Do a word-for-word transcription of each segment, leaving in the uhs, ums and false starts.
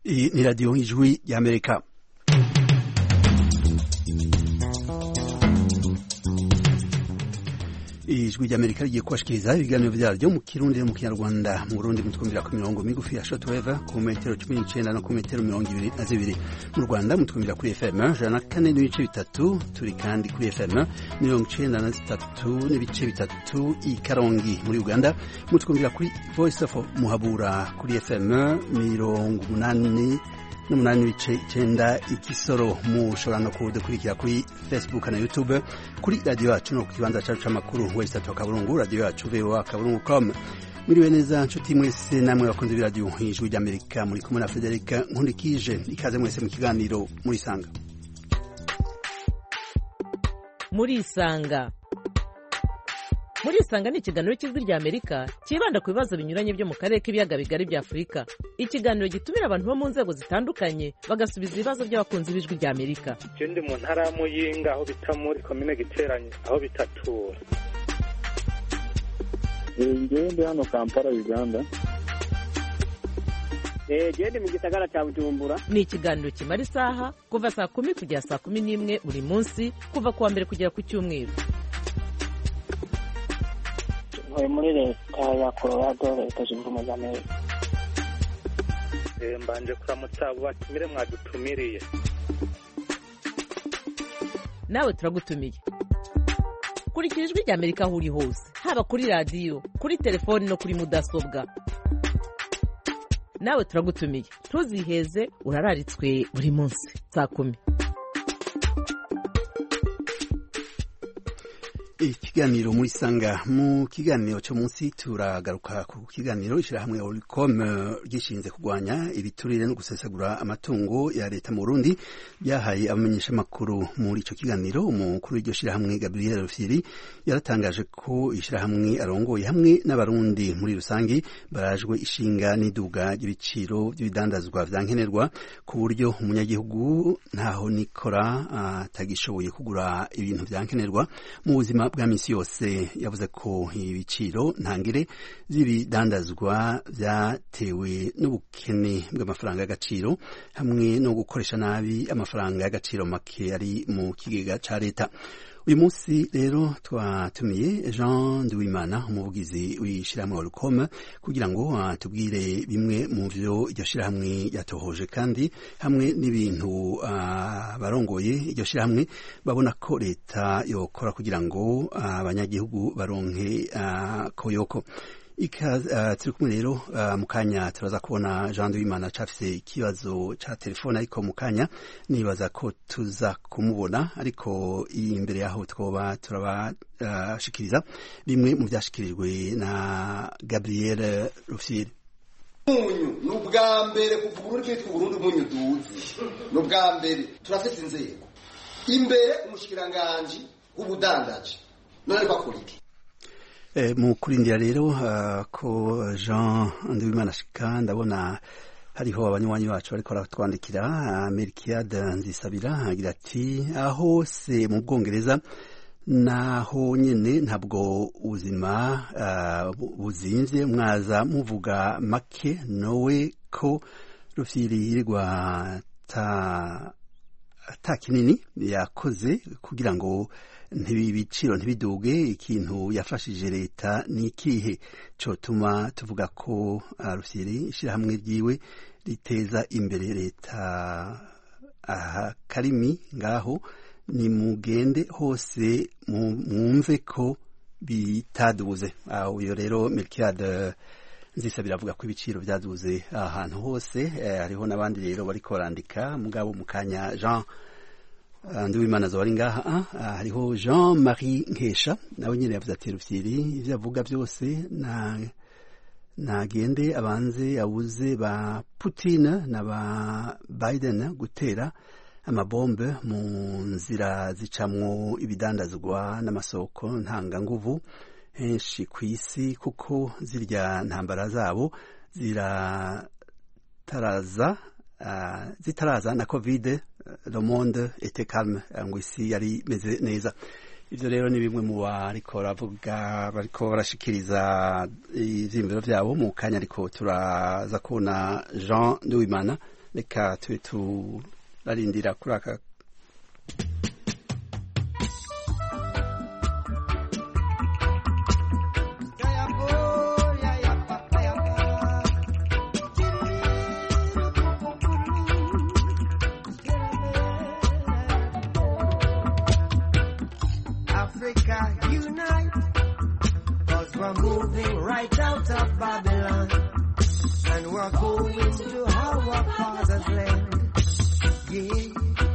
Iyi ni radiyo y'ijwi y'Amerika. Ijwi ry'Amerika rigiye kubashikiriza ibiganiro vyaryo mu Kirundi no mu Kinyarwanda. Mu Burundi mutwumvira ku mirongo migufi ya shortwave ku metero cumi n'icenda no ku metero mirongo ibiri na zibiri. Mu Rwanda mutwumvira kuri F M ijana na kane n'ibice bitatu, turi kandi kuri F M mirongo icenda na zitatu n'ibice bitatu i Karongi. Muri Uganda mutwumvira kuri Voice of Muhabura kuri F M mirongo umunani n'umunani n'ibice icenda i Kisoro. Mushobora no kudukurikira kuri Facebook na YouTube kuri radio yacu no ku kibanza cacu c'amakuru wese tukaburungu radio yacu v o a kaburungu com. Mwiriwe neza nshuti mwese namwe bakunze b'iradio y'ijwi ry'Amerika, muri kumwe na Federica Nkundikije. Ikaze mwese mu kiganiro muri Sanga. Muri Sanga Muri Sanga ni ikiganiro cy'ijwi ry'Amerika kibanda ku bibazo binyuranye byo mu karere k'ibiyaga bigari bya Afurika. Ikiganiro gitumira abantu bo mu nzego zitandukanye bagasubiza ibibazo by'abakunzi b'ijwi ry'Amerika. Je ndi mu ntara ya Muyinga aho bita muri komine Giteranye aho bitatura. Ngewe ndi hano Kampala Uganda. Eh je ndi mu gisagara cya Bujumbura. Ni ikiganiro kimara isaha kuva saa kumi kugera saa kumi n'imwe buri munsi kuva kuwa mbere kugera ku cyumweru. Muri leta ya Colorado leta zunze ubumwe za Amerika. Eh mbanje kuramutsa abo batumire mwadutumiriye. Nawe turagutumiye. Kurikira ijwi ry'Amerika aho uri hose, haba kuri radio, kuri telefoni no kuri mudasobwa. Nawe turagutumiye. Ntuziheze, urararitswe buri munsi saa kumi. Ikiganiro muri Sanga. Mu kiganiro cyo munsi turagaruka ku kiganiro ishirahamwe Oricom gishinze kugwanya ibiturire no gusesagura amatungo ya leta mu Burundi byahaye abamenyesha makuru. Muri ico kiganiro umukuru w'iryo shirahamwe Gabriel Rufyiri yaratangaje ko ishirahamwe arongoye hamwe n'abarundi muri rusangi barajwe ishinga n'iduga ry'ibiciro by'ibidandazwa vyankenerwa ku buryo umunyagihugu ntaho nikora atagishoboye kugura ibintu vyankenerwa mu buzima bwa misi yose. Yavuze ko ibiciro ntangire by'ibidandazwa byatewe n'ubukene bw'amafaranga y'agaciro hamwe no gukoresha nabi amafaranga y'agaciro make ari mu kigega ca leta. Uyu munsi rero twatumiye Jean Nduwimana, umuvugizi w'ishirahamwe Oricom, kugira ngo atubwire bimwe mu vyo iryo shirahamwe yatohoje kandi hamwe n'ibintu abarongoye uh, iryo shirahamwe babona ko leta yokora kugira ngo abanyagihugu uh, baronke uh, koyoko. Ika turi kumwe rero uh, mukanya turaza kubona Jean Nduwimana cafise ikibazo ca telefone, ariko mukanya nibaza ko tuza kumubona, ariko imbere yaho twoba turabashikiriza uh, bimwe mu vyashikirijwe na Gabriel Rufyiri. Munyu n'ubwa mbere kuvuga urundi kitwa Burundi munyu duzi n'ubwa mbere turafite inzego imbere umushikiranganje w'ubudandaji none bakuriki. E, mu kurindira rero uh, ko Jean Nduwimana ashika, ndabona hariho abanywanyi bacu bariko baratwandikira. uh, Melchiade Nzisabira agira ati aho se mu Bwongereza naho nyene ntabwo ubuzima uh, buzimvye, mwaza muvuga make nowe ko Rufyiri yirirwa ta ta kinini yakoze kugira ngo ntibibiciro ntibiduge. Ikintu yafashije leta ni ikihe cotuma tuvuga ko Rufyiri ishirahamwe ryiwe riteza imbere leta? Aha karimi ngaho ni mugende hose mwumve ko bitaduze. Uyo rero Melchiade Nzisabira avuga ko ibiciro byaduze ahantu hose. Hariho n'abandi rero bariko barandika mugabo mukanya Jean Nduwimana zari ngaha. Hariho Jean Marie Nkesha nawe nyene yavuze ati Rufyiri ivyo avuga byose na nagende abanze abuze ba Putin na ba Biden gutera amabombe mu nzira zicamwo ibidandazwa n'amasoko ntanganguvu henshi kw'isi, kuko zirya ntambara zabo zirataraza uh, zitaraza na Covid le monde était calme, ngo isi yari meze neza. Ivyo rero ni bimwe mu bariko baravuga bariko barashikiriza ivyimviro vyabo mu kanya, ariko turaza kubona Jean Nduwimana reka tube turarindira kuri aka We're moving right out of Babylon, and we're going to our Father's land. Yeah.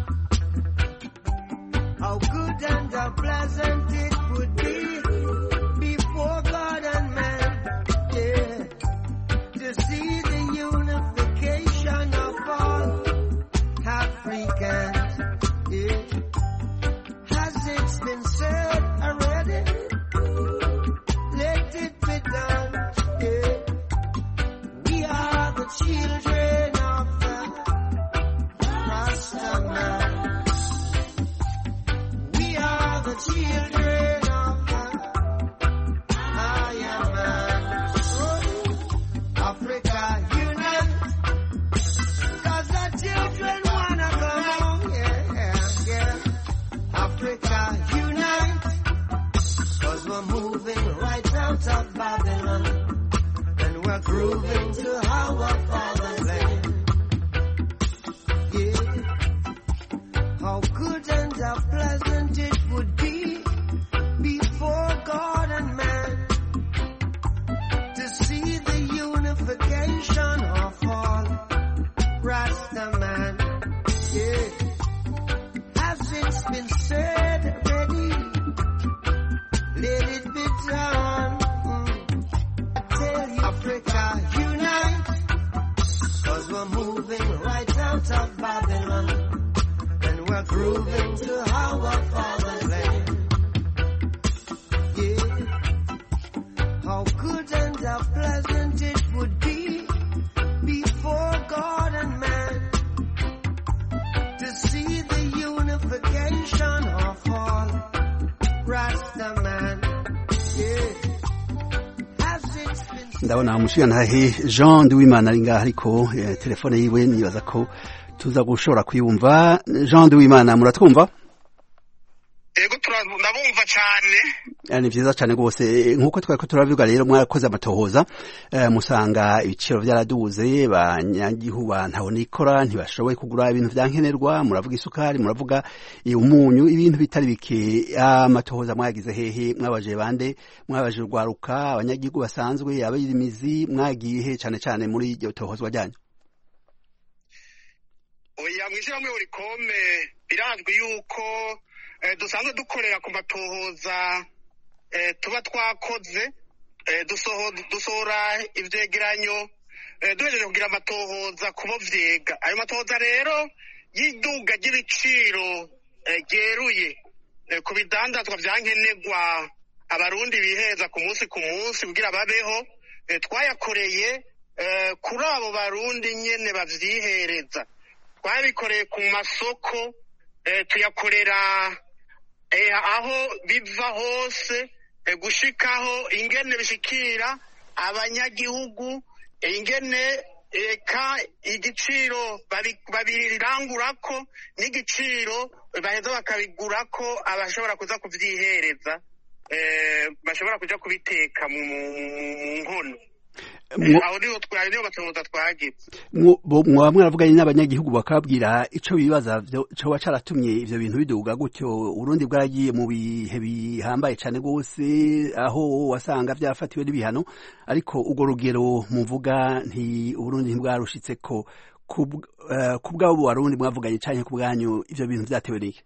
How good and how pleasant it would be before God and man, yeah, to see the unification of all Africans. Yeah. Has it been said already? Let it be done, yeah. We are the children of the Rasta man. We are the children of the Iron Man. Africa unite, 'cause the children wanna come home, yeah, yeah, yeah. Africa unite, 'cause we're moving right out of Babylon, and we're grooving to our Father's land. Yeah. How good and how pleasant it would be before God and man to see the unification of all Rasta man. Yeah. Has it been said already? Let it be done. Mm. I tell you, Africa unite, 'cause we're moving right out of Babylon, and we're grooving to our Father's land. Yeah. How good and how pleasant it would be before God and man to see the unification of all Rasta man. ndabona umushigantahe Jean Duwimana ari ngaha ariko eh, telefone yiwe nibaza ko tuza gushobora kuyumva. Jean Duwimana muratwumva? Ego turabumva cyane. Ni vyiza cyane gose nkuko twako turavuga rero mwarakoze amatohoza eh, musanga ibiciro byaraduze banyagihu bantaho nikora ntibashoboye kugura ibintu byankenerwa, muravuga isukari, muravuga umunyu, ibintu bitari bike. Amatohoza mwagize hehe? Mwabaje bande? Mwabaje urwaruka, abanyagihugu basanzwe, abayirimizi, mwagiye he cyane cyane muri iryo tohozwa ryanyu? Oya mwishyira muri Oricome birazwi yuko eh, dusanzwe dukorera ku matohoza eh, tuba twakoze eh, dusohora ivyegeranyo eh, duhejeje kugira amatohoza kubo vyega. Ayo matohoza rero y'iduga ry'ibiciro ryeruye eh, ku bidandazwa vyankenerwa abarundi biheza ku munsi ku munsi kugira babeho, eh, twayakoreye eh, kuri abo barundi nyene bavyihereza. Twabikoreye ku masoko, eh, tuyakorera eh, aho biva hose, eh, gushikaho ingene bishikira abanyagihugu, eh, ingene eka igiciro babirangurako n'igiciro baheza bakabigurako abashobora kuza kuvyihereza, eh, bashobora kuja kubiteka mu nkono. Aho niho twari niho batoza twagize. Mwa mwaravuganye n'abanyagihugu bakabwira ico bibaza cyo wacaratumye ivyo bintu biduga gutyo. Urundi bwaragiye mu bihe bihambaye cyane gose aho wasanga vyafatiwe n'ibihano, ariko ugo rugero muvuga nti Urundi ntibwarushitse ko kubwabo Warundi mwavuganye cyane kubwanyu ivyo bintu vyatewe n'iki?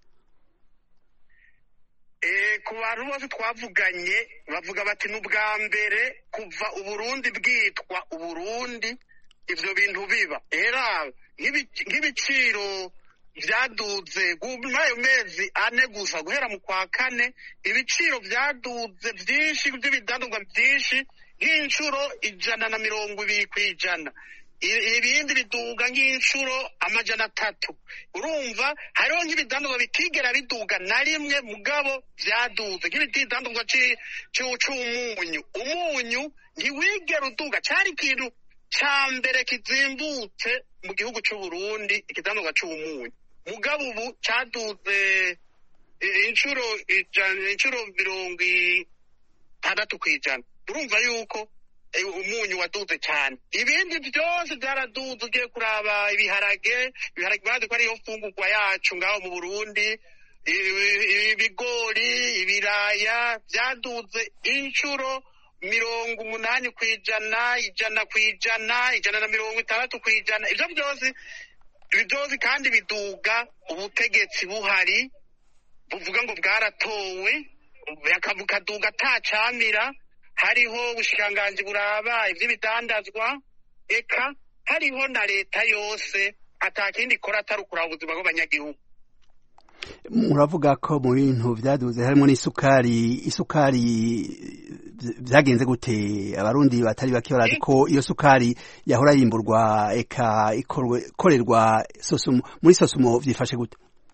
Eh, ku bantu bose twavuganye bavuga bati n'ubwa mbere kuva Uburundi bwitwa Uburundi ivyo bintu biba. Era nk'ibiciro vyaduze gumayo mezi ane gusa guhera mu kwa kane, ibiciro vyaduze vyinshi by'ibidandazwa vyinshi nk'incuro ijana na mirongo ibiri kwijana, ibindi biduga nk'inshuro amajana atatu. Urumva hariho nk'ibidandazwa bitigera biduga na rimwe mugabo vyaduze, nk'ibidandazwa c'umunyu. Umunyu ntiwigera uduga, cari ikintu ca mbere kizimbutse mu gihugu c'u Burundi ikidandazwa c'umunyu mugabo ubu caduze inshuro ijana inshuro mirongo itandatu kw'ijana urumva yuko umunyu waduze cyane ibindi byose byaraduze ugiye kuraba ibiharage ibiharage bazi ko ariyo mfungurwa yacu ngaho mu Burundi ibigori ibiraya byaduze inshuro mirongo umunani kw'ijana ijana kw'ijana ijana na mirongo itandatu kw'ijana ivyo byose ibi byose kandi biduga ubutegetsi buhari buvuga ngo bwaratowe bukaduga atacamira hariho ubushikiranganji buraba ivy'ibidandazwa eka hariho na leta yose atakindi ikora atari ukuraba ubuzima bw'abanyagihugu. Muravuga ko mu bintu vyaduze harimo n'isukari isukari vyagenze gute abarundi batari bake barazi ko iyo sukari yahora yimburwa eka ikorerwa sosumo muri sosumo vyifashe gute?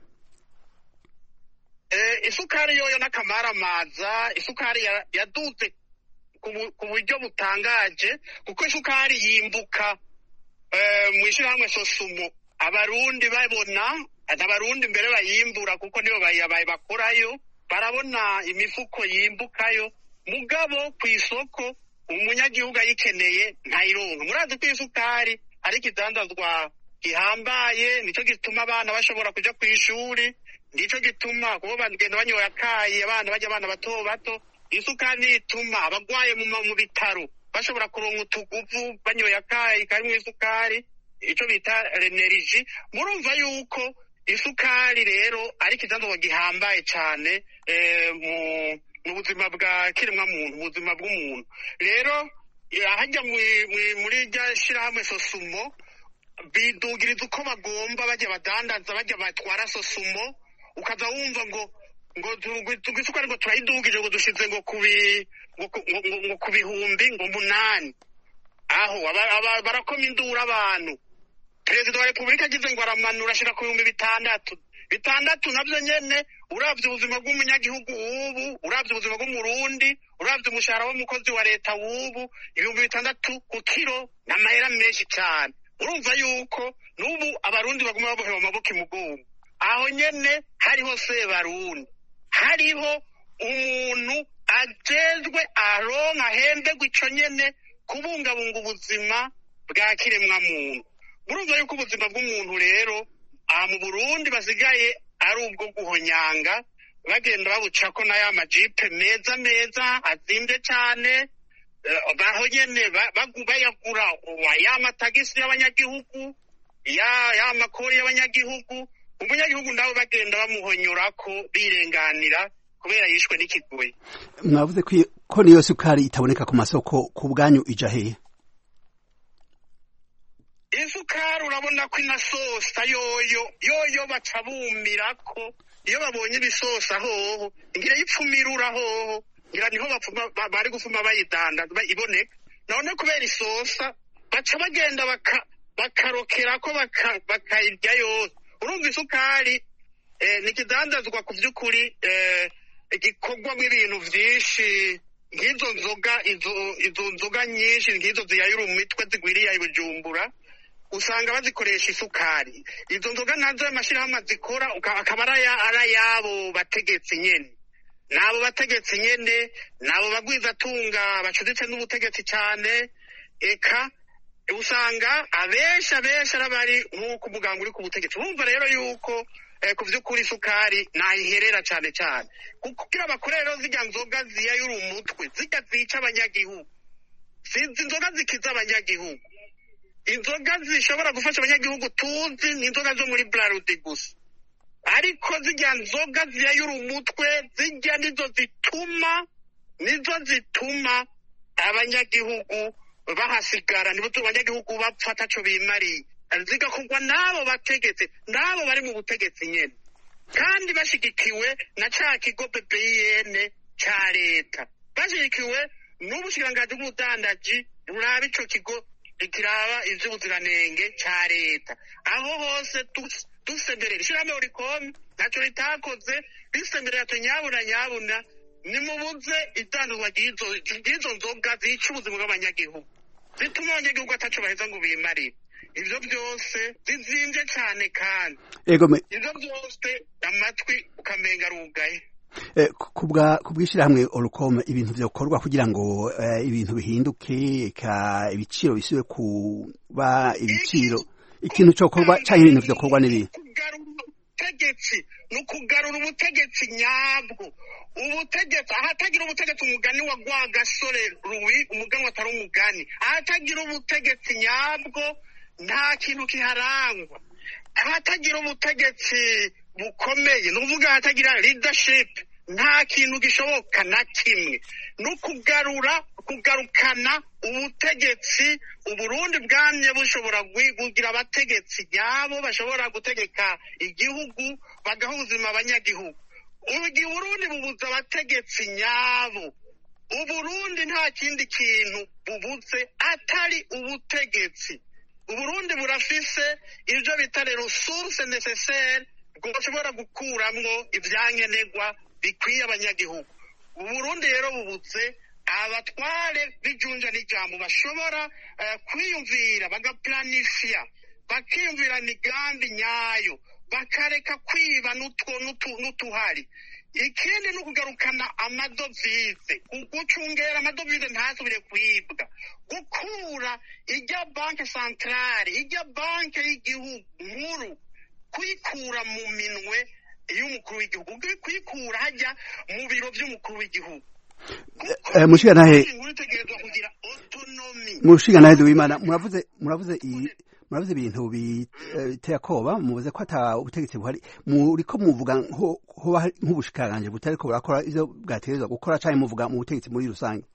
Eh isukari yoyo n'akamaramaza isukari yaduze ku buryo butangaje kuko isukari yimbuka mu ishirahamwe sosumo abarundi babona abarundi mbere bayimbura kuko nibo bayabaye bakorayo barabona imifuko yimbukayo mugabo ku isoko umunyagihugu ayikeneye ntayironka murazi ko isukari ari ikidandazwa gihambaye nico gituma abana bashobora kuja ku ishuri nico gituma kubo bagenda banyoye akayi abana bajya abana bato bato isukari ituma abagwaye mu bitaro bashobora kuronka utuguvu banyoye akayi karimwo isukari ico bita renergie murumva yuko isukari rero ari ikidandazwa gihambaye cane mu mu buzima bwa kiremwa muntu mu buzima bw'umuntu rero hajya muri rya shirahamwe sosumo bidugiriza uko bagomba bajya badandaza bajya batwara sosumo ukaza wumva ngo ngo tugisukari ngo turayidugije ngo dushize ngo kubi ngo kubihumbi ngo munani aho barakoma indura abantu perezida wa repubulika agize ngo aramanura ashira ku bihumbi bitandatu bitandatu navyo nyene uravye ubuzima bw'umunyagihugu ubu uravye ubuzima bw'umurundi uravye umushahara w'umukozi wa leta wubu ibihumbi bitandatu ku kiro n'amahera menshi cane urumva yuko n'ubu abarundi baguma babohewe amaboko imugongo aho nyene hariho sebarundi hariho umuntu ajejwe aronka ahembegwa ico nyene kubungabunga ubuzima bwa kiremwa muntu murumva yuko ubuzima bw'umuntu rero aha mu Burundi basigaye ari ubwo guhonyanga bagenda babucako na ya majipe meza meza azimvye cane baho nyene bayagura ya matagisi y'abanyagihugu ya ya makori y'abanyagihugu umunyagihugu nawe bagenda bamuhonyorako birenganira kubera yishwe n'ikigoyi. Mwavuze ko niyo sukari itaboneka ku masoko ku bwanyu ija hehe? Isukari urabona ko inasosa yoyo yoyo baca bumirako iyo babonye ibisosa hoho ngira yipfumirura hoho ngira niho bapfuma bari gufuma bayidanda iboneka none kubera isosa baca bagenda baka bakarokerako bakayirya yose urumva isukari eh, nikidandazwa ku vy'ukuri eh, igikorwamwo ibintu vyinshi nk'izo nzoga izo izo nzoga nyinshi nk'izo ziyayura umitwe zigwiriye ibujumbura usanga bazikoresha isukari izo nzoga nazo amashirahamwe zikora akaba ari yabo bategetsi nyene nabo bategetsi nyene nabo bagwiza tunga bacuditse n'ubutegetsi cane eka usanga abesha abesha arabari nk'uko umuganga uri ku butegetsi bumva rero yuko eh, ku vy'ukuri isukari nayiherera cane cane kugira bakore rero zirya nzoga ziyayura umutwe zirya zica abanyagihugu sinzi inzoga zikiza abanyagihugu inzoga zishobora gufasha abanyagihugu tuzi ni inzoga zo muri Braludi gusa ariko zirya nzoga ziyayura umutwe zirya nizo zituma nizo zituma abanyagihugu bahasigara nibo abanyagihugu bapfa ataco bimariye zigakorwa n'abo bategetsi n'abo bari mu butegetsi nyene kandi bashigikiwe na ca kigo B P I N ca leta bashigikiwe n'ubushikiranganji bw'ubudandaji buraba ico kigo ikiraba ivy'ubuziranenge ca leta aho hose dusemberera ishirahamwe Oricom naco ritakoze risemberera tunyabuna nyabuna nimubuze idandazwa ry'izo nzoga zica ubuzima bw'abanyagihugu zituma abanyagihugu ataco baheza ngo bimarire. Ivyo byose bizimvye cyane kandi ego me ivyo byose amatwi ukamenga rugaye. Eh, kubwa kubwishirahamwe Orcom ibintu byokorwa kugira ngo eh, ibintu bihinduke ka ibiciro bisiwe kuba ibiciro ikintu cyokorwa cyangwa ibintu byokorwa nibi ubutegetsi nukugarura ubutegetsi nyabwo ubutegetsi ahatagira ubutegetsi umugani wa Rwagasore Ruwi umugani watari umugani ahatagira ubutegetsi nyabwo nta kintu kiharangwa ahatagira ubutegetsi bukomeye nuvuga ahatagira leadership nta kintu gishoboka na kimwe nukugarura kugarukana ubutegetsi Uburundi bwamye bushobora kugira abategetsi nyabo bashobora gutegeka igihugu bagaha ubuzima abanyagihugu. Ubugi Burundi bubuza abategetsi nyabo. Uburundi nta kindi kintu bubuze atari ubutegetsi. Uburundi burafise ivyo bita ressources nécessaires bwoshobora gukuramwo ivyankenerwa bikwiye abanyagihugu. Uburundi rero bubuze abatware bijunja n'ijambo bashobora uh, kwiyumvira bagaplanifia bakiyumvira migambi nyayo bakareka kwiba n'utwo n'utuhari. Ikindi no kugarukana amadovize gucungera amadovize ntasubire kwibwa gukura ijya banke centrale ijya banke y'igihugu nkuru kuyikura mu minwe y'umukuru w'igihugu kuyikura hajya mu biro by'umukuru w'igihugu. Eh, mushiga nahe mushiga nahe duwimana muravuze muravuze muravuze ibintu biteye akoba muvuze ko ata ubutegetsi buhari muriko muvuga nko nk'ubushikiranganje butariko burakora ivyo bwaterezwa gukora cyane muvuga mu butegetsi muri rusange.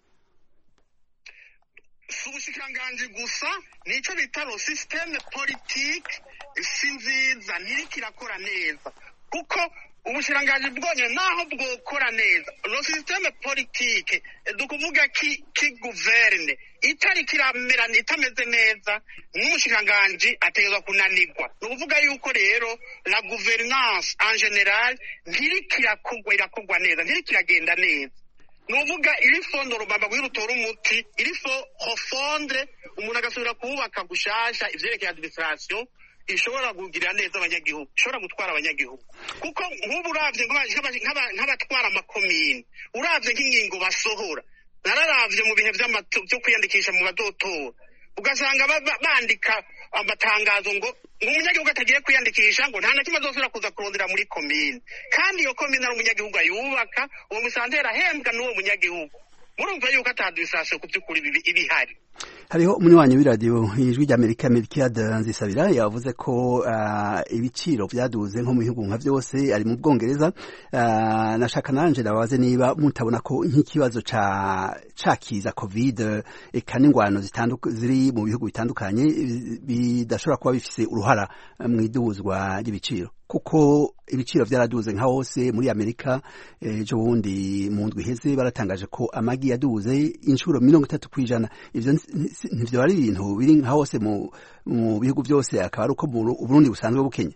Ubushikiranganje gusa nico bitaro systeme politique sinziza ntikirakora neza kuko ubushiranganje bwonye naho bwokora neza no systeme politique dukuvuga ki ki gouverne itari kiramera itameze neza n'umushiranganje ategezwa kunanirwa nukuvuga yuko rero la gouvernance en general ntirikirakorwa irakogwa neza ntirikiragenda neza nuvuga iri fondo rubamba guhirutora umuti iri fo refondre umuntu agasubira kubaka gushasha ivyerekeye administration ishobora kugira neza abanyagihugu ishobora gutwara abanyagihugu kuko nk'ubu uravye nk'abatwara amakomine uravye nk'ingingo basohora nararavye mu bihe byo kwiyandikisha mu badotora ugasanga bandika amatangazo ngo umunyagihugu atagiye kwiyandikisha ngo nta na kimwe azosubira kuza kurondera muri komine kandi iyo komine ari umunyagihugu ayubaka uwo musantera ahembwa n'uwo munyagihugu murumva yuko atadwisashe ku by'ukuri ibihari. Hariho umunywanyi w'iradiyo ijwi ry'Amerika Melchiade Nzisabira yavuze ko uh, ibiciro byaduze nko mu bihugu nka byose ari mu Bwongereza uh, nashaka nanje ndabaze niba mutabona ko nk'ikibazo ca cakiza covid eka n'ingwano zitandukanye ziri mu bihugu bitandukanye bidashobora kuba bifise uruhara mu iduzwa ry'ibiciro kuko ibiciro byaraduze nka hose muri Amerika ejo eh, bundi mu ndwi heze baratangaje ko amagi yaduze inshuro mirongo itatu kwijana ivyo ntivyo ari ibintu biri nka hose mu mu bihugu byose akaba ari uko Burundi busanzwe bukenya.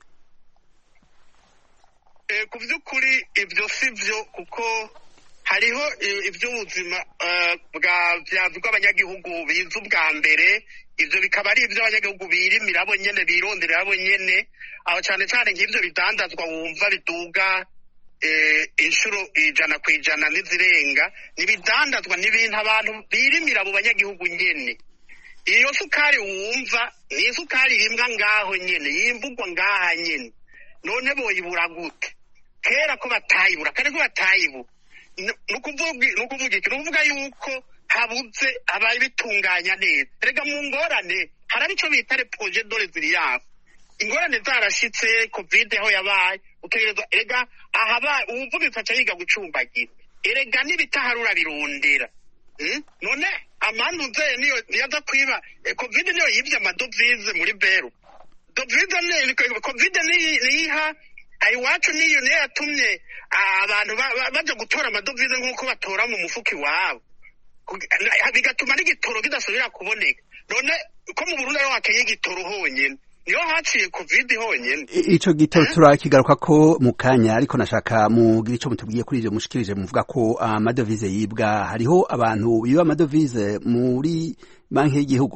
Eh ku vy'ukuri ivyo sivyo kuko hariho ivy'ubuzima bwa byavugwa abanyagihugu bizu bwa mbere ivyo bikaba ari ivyo abanyagihugu birimira abo nyene birondera abo nyene aho cyane cyane nk'ivyo bidandazwa wumva biduga eh inshuro ijana kwijana n'izirenga nibidandazwa n'ibintu abantu birimira abo banyagihugu nyene. Iyo sukari wumva ni sukari rimwa ngaho nyene yimbugwa ngaha nyene none boyibura gute kera ko batayibura kare ko batayibura nukuvuga nukuvuga iki nukuvuga yuko habuze abaye bitunganya neza rega mu ngorane hari ico bita le projet de résilience ingorane zarashitse covid aho yabaye utegerezwa rega ahaba uvuga ifaca yiga gucumbagira erega nibitaharura birondera hmm? none amantu nze niyo yaza kwiba eh, covid niyo yivye amadovize muri beru dovize ne covid niha ayi wacu niyo ne yatumye abantu baje gutora amadovize nk'uko batora mu mufuki wabo bigatuma n'igitoro kidasubira kuboneka none ko mu Burundi aho wakeye igitoro honyene niyo haciye covid honyene. Ico gitoro turakigaruka ko mu kanya, ariko nashaka mugira ico mutubwiye kuri ivyo mushikirije. Muvuga ko amadovize yibwa, hariho abantu biba amadovize muri banki y'igihugu.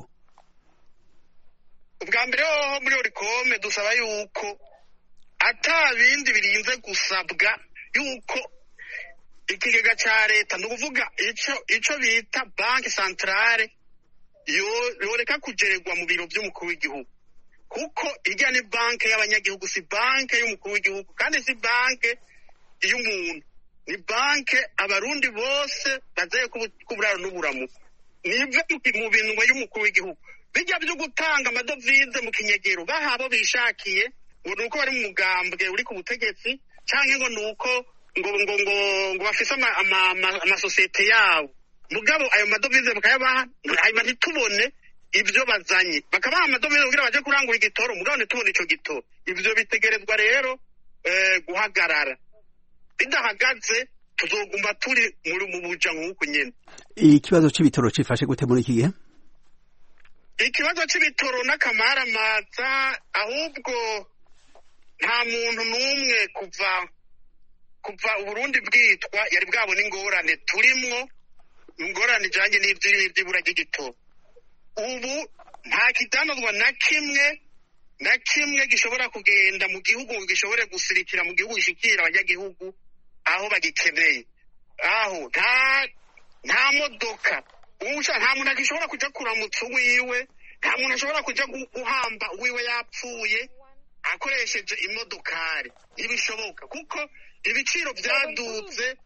Ubwa mbere hoho muri Oricome dusaba yuko ata bindi birinze gusabwa, yuko ikigega ca leta, ni ukuvuga ico ico bita banki centrale yoreka kugererwa mu biro vy'umukuru w'igihugu, kuko irya ni banki y'abanyagihugu, si banki y'umukuru w'igihugu, kandi si banki y'umuntu, ni banki abarundi bose bazeye kuburaro n'uburamuko, nive mu bintu y'umukuru w'igihugu. Bijya byo gutanga amadovize mu kinyegero bahabo bishakiye, ngo nuko bari mu mugambwe uri ku butegetsi, canke ngo nuko ngo ngo ngo ngo bafise amasosiyete yabo, mugabo ayo madovize bakayabaha, hanyuma ntitubone ivyo bazanye, bakabaha amadovize kugira baje kurangura igitoro, mugabo ntitubone ico gitoro. Ivyo bitegerezwa rero eh, guhagarara. Bidahagaze tuzogumba turi muri mu buja nk'uko nyene. Ikibazo c'ibitoro cifashe gute muri iki gihe? Ikibazo c'ibitoro n'akamaramaza, ahubwo nta muntu n'umwe kuva kuva Uburundi bwitwa yari bwabona ingorane turimwo, ingorane ijanye n'ivy'ibura ry'igitoro. Ubu nta kidanozwa na kimwe na kimwe gishobora kugenda mu gihugu, gishobore gusirikira mu gihugu, gishikira abanyagihugu aho bagikeneye. Aho nta nta modoka Usha nta muntu agishobora kuja kuramutsa uwiwe, nta muntu ashobora kuja guhamba uwiwe yapfuye akoresheje imodokari. Ibishoboka kuko ibiciro vyaduze,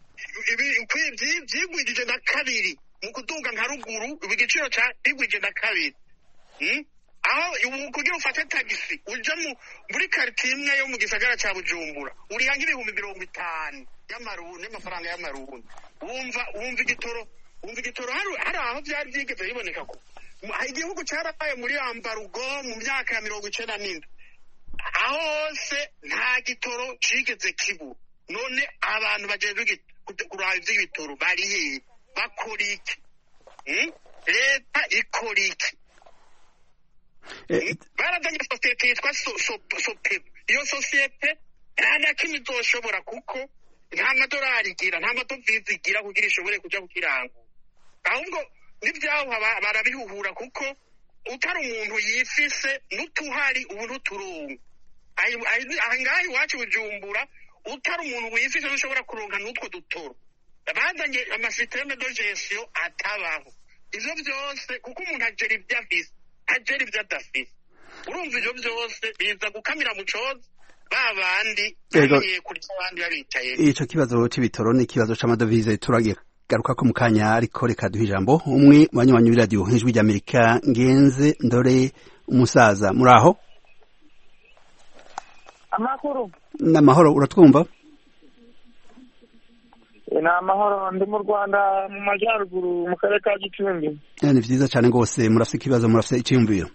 vyigwijije na kabiri mu kuduga nka ruguru, igiciro ca bigwije na kabiri. Aho ubu kugira ufate tagisi uja muri quartier imwe yo mu gisagara ca Bujumbura uriha nk'ibihumbi mirongo itanu y'amarundi, y'amafaranga y'amarundi. Wumva wumva igitoro Umva igitoro hari aho vyari vyigeze biboneka ko igihugu carabaye muri ambarugo mu myaka ya mirongo icenda n'indwi, aho hose nta gitoro cigeze kibu. None abantu bajejwe kuraba ivy'ibitoro bari hehe? Bakora iki? Leta ikora iki? Barazanye sosiyete yitwa Sopebu. Iyo sosiyete nta na kimwe izoshobora, kuko nta madorari igira, nta madovize igira kugira ishobore kuja kukirangura. Ahubwo n'ivyaho barabihuhura, kuko utari umuntu yifise n'utuhari ubu ntuturunga. Ahangaha iwacu Bujumbura utari umuntu wifise ntushobora kuronka n'utwo dutoro. Bazanye amasiteme de gestion atabaho. Ivyo vyose kuko umuntu agera ivyo afise, agera ivyo adafise. Urumva ivyo vyose biza gukamira mu cozi babandi bagiye kurya abandi babicaye. Ico kibazo c'ibitoro ni ikibazo c'amadovize turagiye garuka ko mukanya, ariko reka duhe ijambo umwe banywanyi w'iradiyo Ijwi ry'Amerika, Ngenze Ndore umusaza. Muraho? Amakuru n'amahoro, uratwumva? ni amahoro, ndi mu Rwanda mu majyaruguru mu karere ka Gicumbi. Ni vyiza cane gose. Murafise ikibazo, murafise iciyumviro?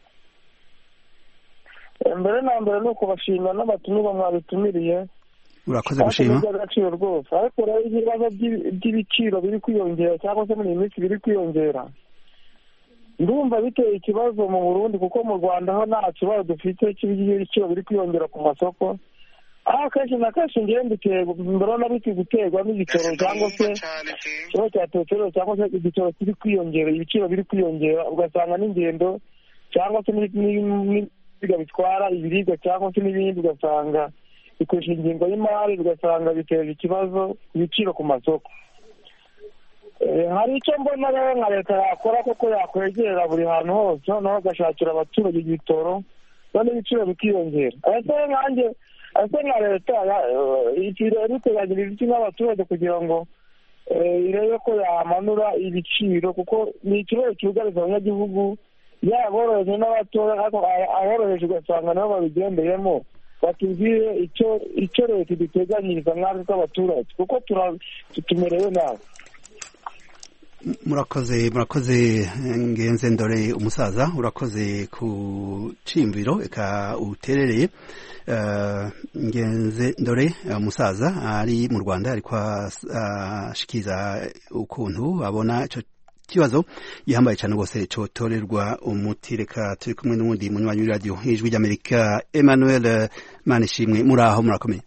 Mbere na mbere ni ukubashimira n'abatumirwa mwabitumiriye. Urakoze gushima. Agaciro rwose, ariko rero ibibazo by'ibiciro biri kwiyongera cyangwa se muri iyi minsi biri kwiyongera, ndumva biteye ikibazo mu Burundi, kuko mu Rwanda ho nta kibazo dufite cy'ibiciro biri kwiyongera ku masoko. Aho kenshi na kenshi ngende mbona biti guterwa n'igitoro cyangwa se ikibazo cya peteroli cyangwa se igitoro kiri kwiyongera, ibiciro biri kwiyongera, ugasanga n'ingendo cyangwa se n'ibiga bitwara ibiribwa cyangwa se n'ibindi, ugasanga bikoresha ingingo y'imari, ugasanga biteje ikibazo ibiciro ku masoko. Hari icyo mbona rero nka leta yakora, kuko yakwegera buri hantu hose noneho agashakira abaturage igitoro, none ibiciro bikiyongera. Ese nkanjye ese nka leta iteganyiriza iki n'abaturage kugira ngo irebe ko yamanura ibiciro, kuko ni ikibazo cyugarije abanyagihugu, yaba aboroheje n'abatoya, ariko aboroheje ugasanga nabo babigendeyemo. Batubwire icyo icyo leta iduteganyiriza nkatwe tw'abaturage, kuko tumerewe nabi. Murakoze, murakoze Ngenze Ndore umusaza, urakoze ku cimviro eka uterereye. Uh, Ngenze Ndore umusaza ari mu Rwanda, ariko ashikiza ukuntu abona ico kibazo gihambaye cyane rwose cotorerwa umuti. Reka turi kumwe n'uwundi munywanyi w'iradiyo ijwi ry'Amerika, Emmanuel Manishimwe. Muraho, murakomeye?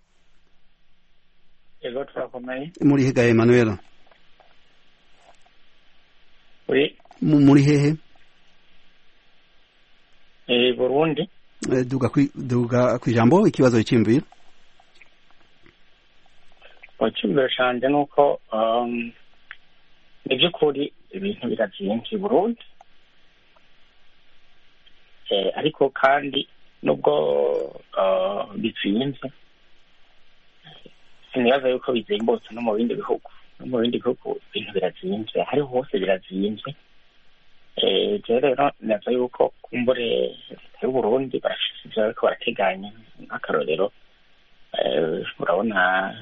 Ego turakomeye. Muri hehe Emmanuel? Oui. Muri hehe? Eh, Burundi. Duga kwi duga kwijambo ikibazo cy'imviro. Icyumviro canje nuko um iby'ukuri ibintu biravyinshi Burundi. Eh, ariko kandi nubwo uh, bizinze sinibaza yuko bizimbutse no mu bindi bihugu. No mu bindi bihugu ibintu birazinze, hari hose birazinze. Eh, rero naza yuko kumbure y'u Burundi barashyize ariko barateganya akarorero. Eh, urabona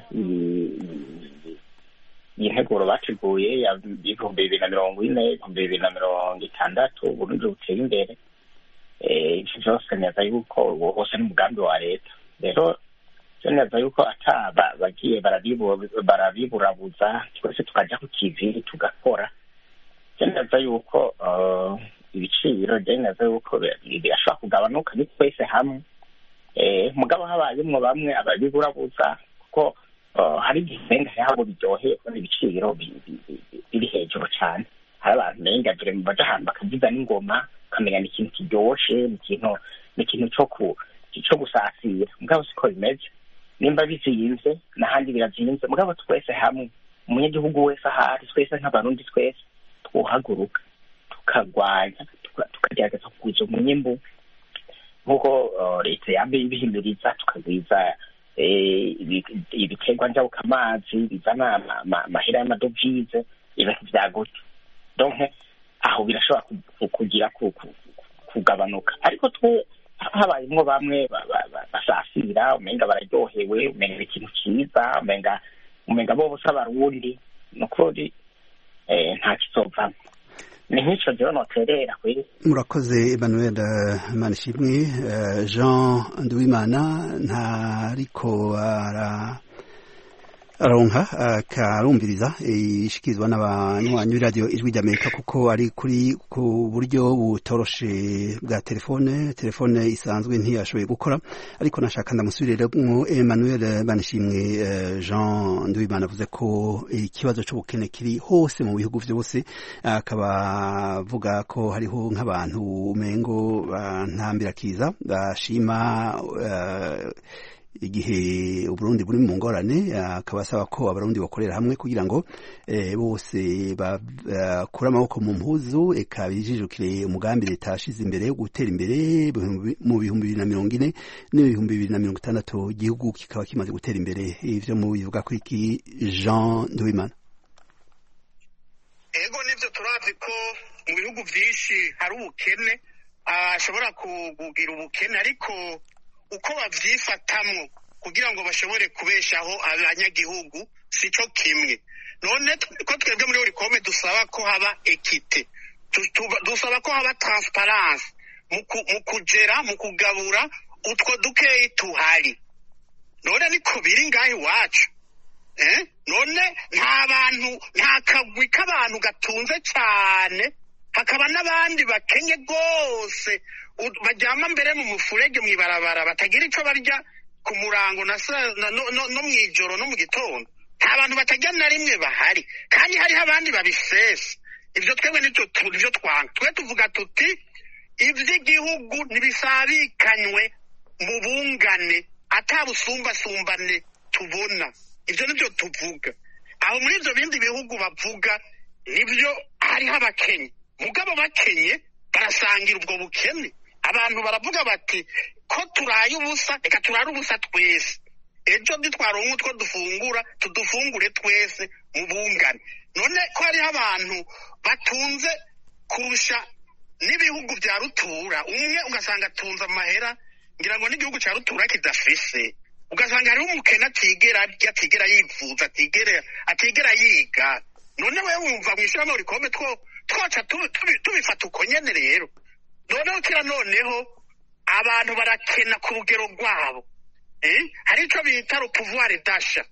integuro bateguye ya ibihumbi bibiri na mirongo ine, ibihumbi bibiri na mirongo itandatu Burundi buteye imbere. Eh, ivyo vyose naza yuko hose n'umugambi wa leta. Rero naza yuko ataba bagiye barabiburabuza twese tukaja ku kivi tugakora. Naza yuko ibiciro naza yuko birashobora kugabanuka ni twese hamwe. Eh, mugabo habayemwo bamwe ababiburabuza kuko hari igisenga yabo biryoheye ko ibiciro biri hejuru cyane. Hari abantu nenga dore mu baja hamba bakavuza n'ingoma kamenya n'ikintu kiryoshe, n'ikintu n'ikintu cyo ku cyo gusasira. Mugabo siko bimeze. Nimba bizinze n'ahandi birazinze, mugabo twese hamwe umunyagihugu wese ahari twese nk'abarundi twese twohaguruka tukagwanya tukagerageza kuguza umwimbu nk'uko leta yambaye ibihimiriza, tukagwiza ibiterwa njabukamazi bizana amahera y'amadovize, ibintu vya gutyo. Donc aho birashobora kugira kugabanuka, ariko twe habayemwo bamwe basasira umenga bararyohewe, umenga ikintu cyiza, umenga umenga bo bose abarundi nukuri eh nta kizovamo. Ni nk'icyo rero noterera kweri. Murakoze Emmanuel Manishimwe. Jean Nduwimana ntariko ara aronka karumviriza ishikizwa n'abanywanyi b'iradiyo ijwi ry'Amerika kuko ari kuri ku buryo butoroshe bwa telefone telefone isanzwe ntiyashoboye gukora, ariko nashaka ndamusubirira mu Emmanuel Manishimwe. Jean Nduwimana avuze ko ikibazo cy'ubukene kiri hose mu bihugu byose, akaba avuga ko hariho nk'abantu umengo ntambira kiza bashima uh, igihe Uburundi buri mu ngorane, akaba asaba ko abarundi bakorera hamwe kugira ngo eh, bose bakura amaboko mu mpuzu eka bijijukire umugambi leta yashize imbere yo gutera imbere mu bihumbi bibiri na mirongo ine n'ibihumbi bibiri na mirongo itandatu igihugu kikaba kimaze gutera imbere. Ivyo mu bivuga kuri iki Jean Nduwimana? Ego nivyo turazi ko mu bihugu vyinshi hari ubukene, ashobora kugira ubukene, ariko uko bavyifatamwo kugira ngo bashobore kubeshaho abanyagihugu sico kimwe. None ko twebwe muri Oricome dusaba ko haba equite, dusaba ko haba transparence mu kugera mu kugabura utwo dukeyi tuhari. None niko biri ngaho iwacu. Eh? None nta bantu nta kagwi k'abantu gatunze cyane, hakaba n'abandi bakenye gose bajyama mbere mu mufurege mwibarabara batagira ico barya ku murango na no, no, no mwijoro no mu gitondo. Nta bantu batajya na rimwe bahari, kandi hari abandi babisesa. Ivyo twebwe nivyo tuvyo twanka. Twe tuvuga tuti ivy'igihugu nibisabikanywe mu bungane atabusumba sumbane tubona. Ivyo nivyo tuvuga. Aho muri ivyo bindi bihugu bavuga nivyo hariho abakenye, mugabo bakenye barasangira ubwo bukene. Abantu baravuga bati ko turaye ubusa reka turare ubusa twese, ejo nditwaronka utwo dufungura tudufungure twese mu bungane. None ko hariho abantu batunze kurusha n'ibihugu vya rutura, umwe ugasanga atunze amahera ngira ngo n'igihugu ca rutura kidafise, ugasanga hariho umukene atigera atigera yivuza, atigera atigera yiga. None wewe wumva mwishiramo Oricome two twaca tubifata uko nyene rero. Noneho kira noneho abantu barakena ku rugero rwabo. Eh? Hari ico bita pouvoir d'achat.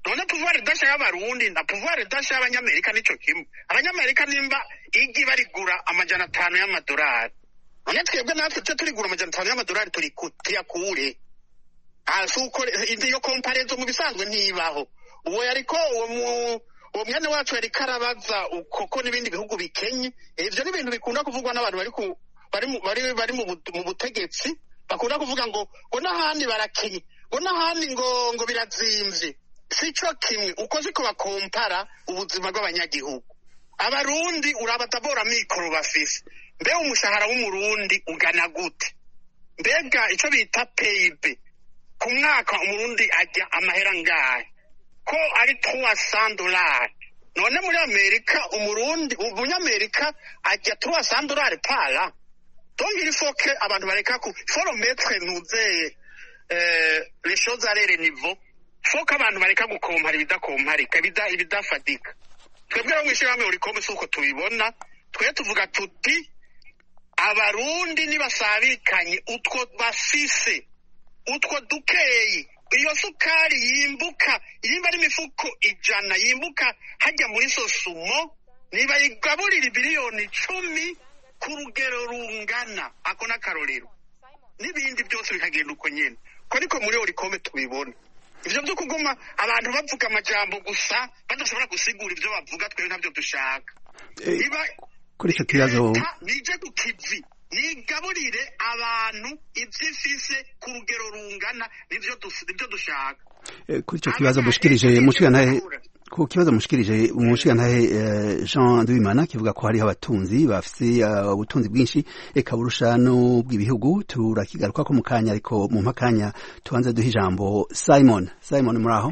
none pouvoir d'achat y'abarundi na pouvoir d'achat y'abanyamerika nico kimwe. Abanyamerika nimba igi barigura amajana atanu y'amadolari, none twebwe natwe tuje turigura amajana atanu y'amadolari turi tuyakure. Asuko iyo comparezo mu bisanzwe ntibaho. Uwo yariko uwo mu uwo mwene wacu yari karabaza ukoko n'ibindi bihugu bikenye. Ivyo ni ibintu bikunda kuvugwa n'abantu bari ku bari mu bari bari mu butegetsi, bakunda kuvuga ngo ngo n'ahandi barakenye, ngo n'ahandi ngo ngo birazimvye. Sico kimwe uko ziko bakompara ubuzima bw'abanyagihugu. Abarundi urabatabora mikoro bafise. Mbe umushahara w'umurundi ugana gute? Mbega ico bita P I B ku mwaka umurundi ajya amahera ngahe? Ko ari trois cents dollars. None muri Amerika umurundi umunyamerika ajya trois cents dollars pala. Donc il faut que abantu bareka ku faut mettre nuze euh les choses à leur niveau. Faut que abantu bareka gukompara ibidakomparika ibida ibidafadika. Twebwe mwishe bamwe uri komwe suko tubibona, twe tuvuga tuti abarundi nibasabikanye utwo bafise utwo dukeyi. Iyo sukari yimbuka irimba ari imifuko ijana yimbuka hajya muri sosumo niba yigaburira biliyoni icumi ku rugero rungana ako n'akarorero n'ibindi byose bikagenda uko nyene ko niko muri orikome tubibona. Ivyo byo kuguma abantu bavuga amajambo gusa badashobora gusigura ivyo bavuga twe ntabyo dushaka. Niba kuri icyo kibazo nije ku kivi nigaburire abantu ivyifise ku rugero rungana nivyo nivyo dushaka. Kuri icyo kibazo mushikirije mushikiranahe ku kibazo mushikirije mushikiranahe Jean Nduwimana kivuga ko hari abatunzi bafise ubutunzi bwinshi eka burusha no bw'ibihugu turakigaruka ko mukanya ariko mu mpakanya tubanze duha ijambo Simon. Simon muraho?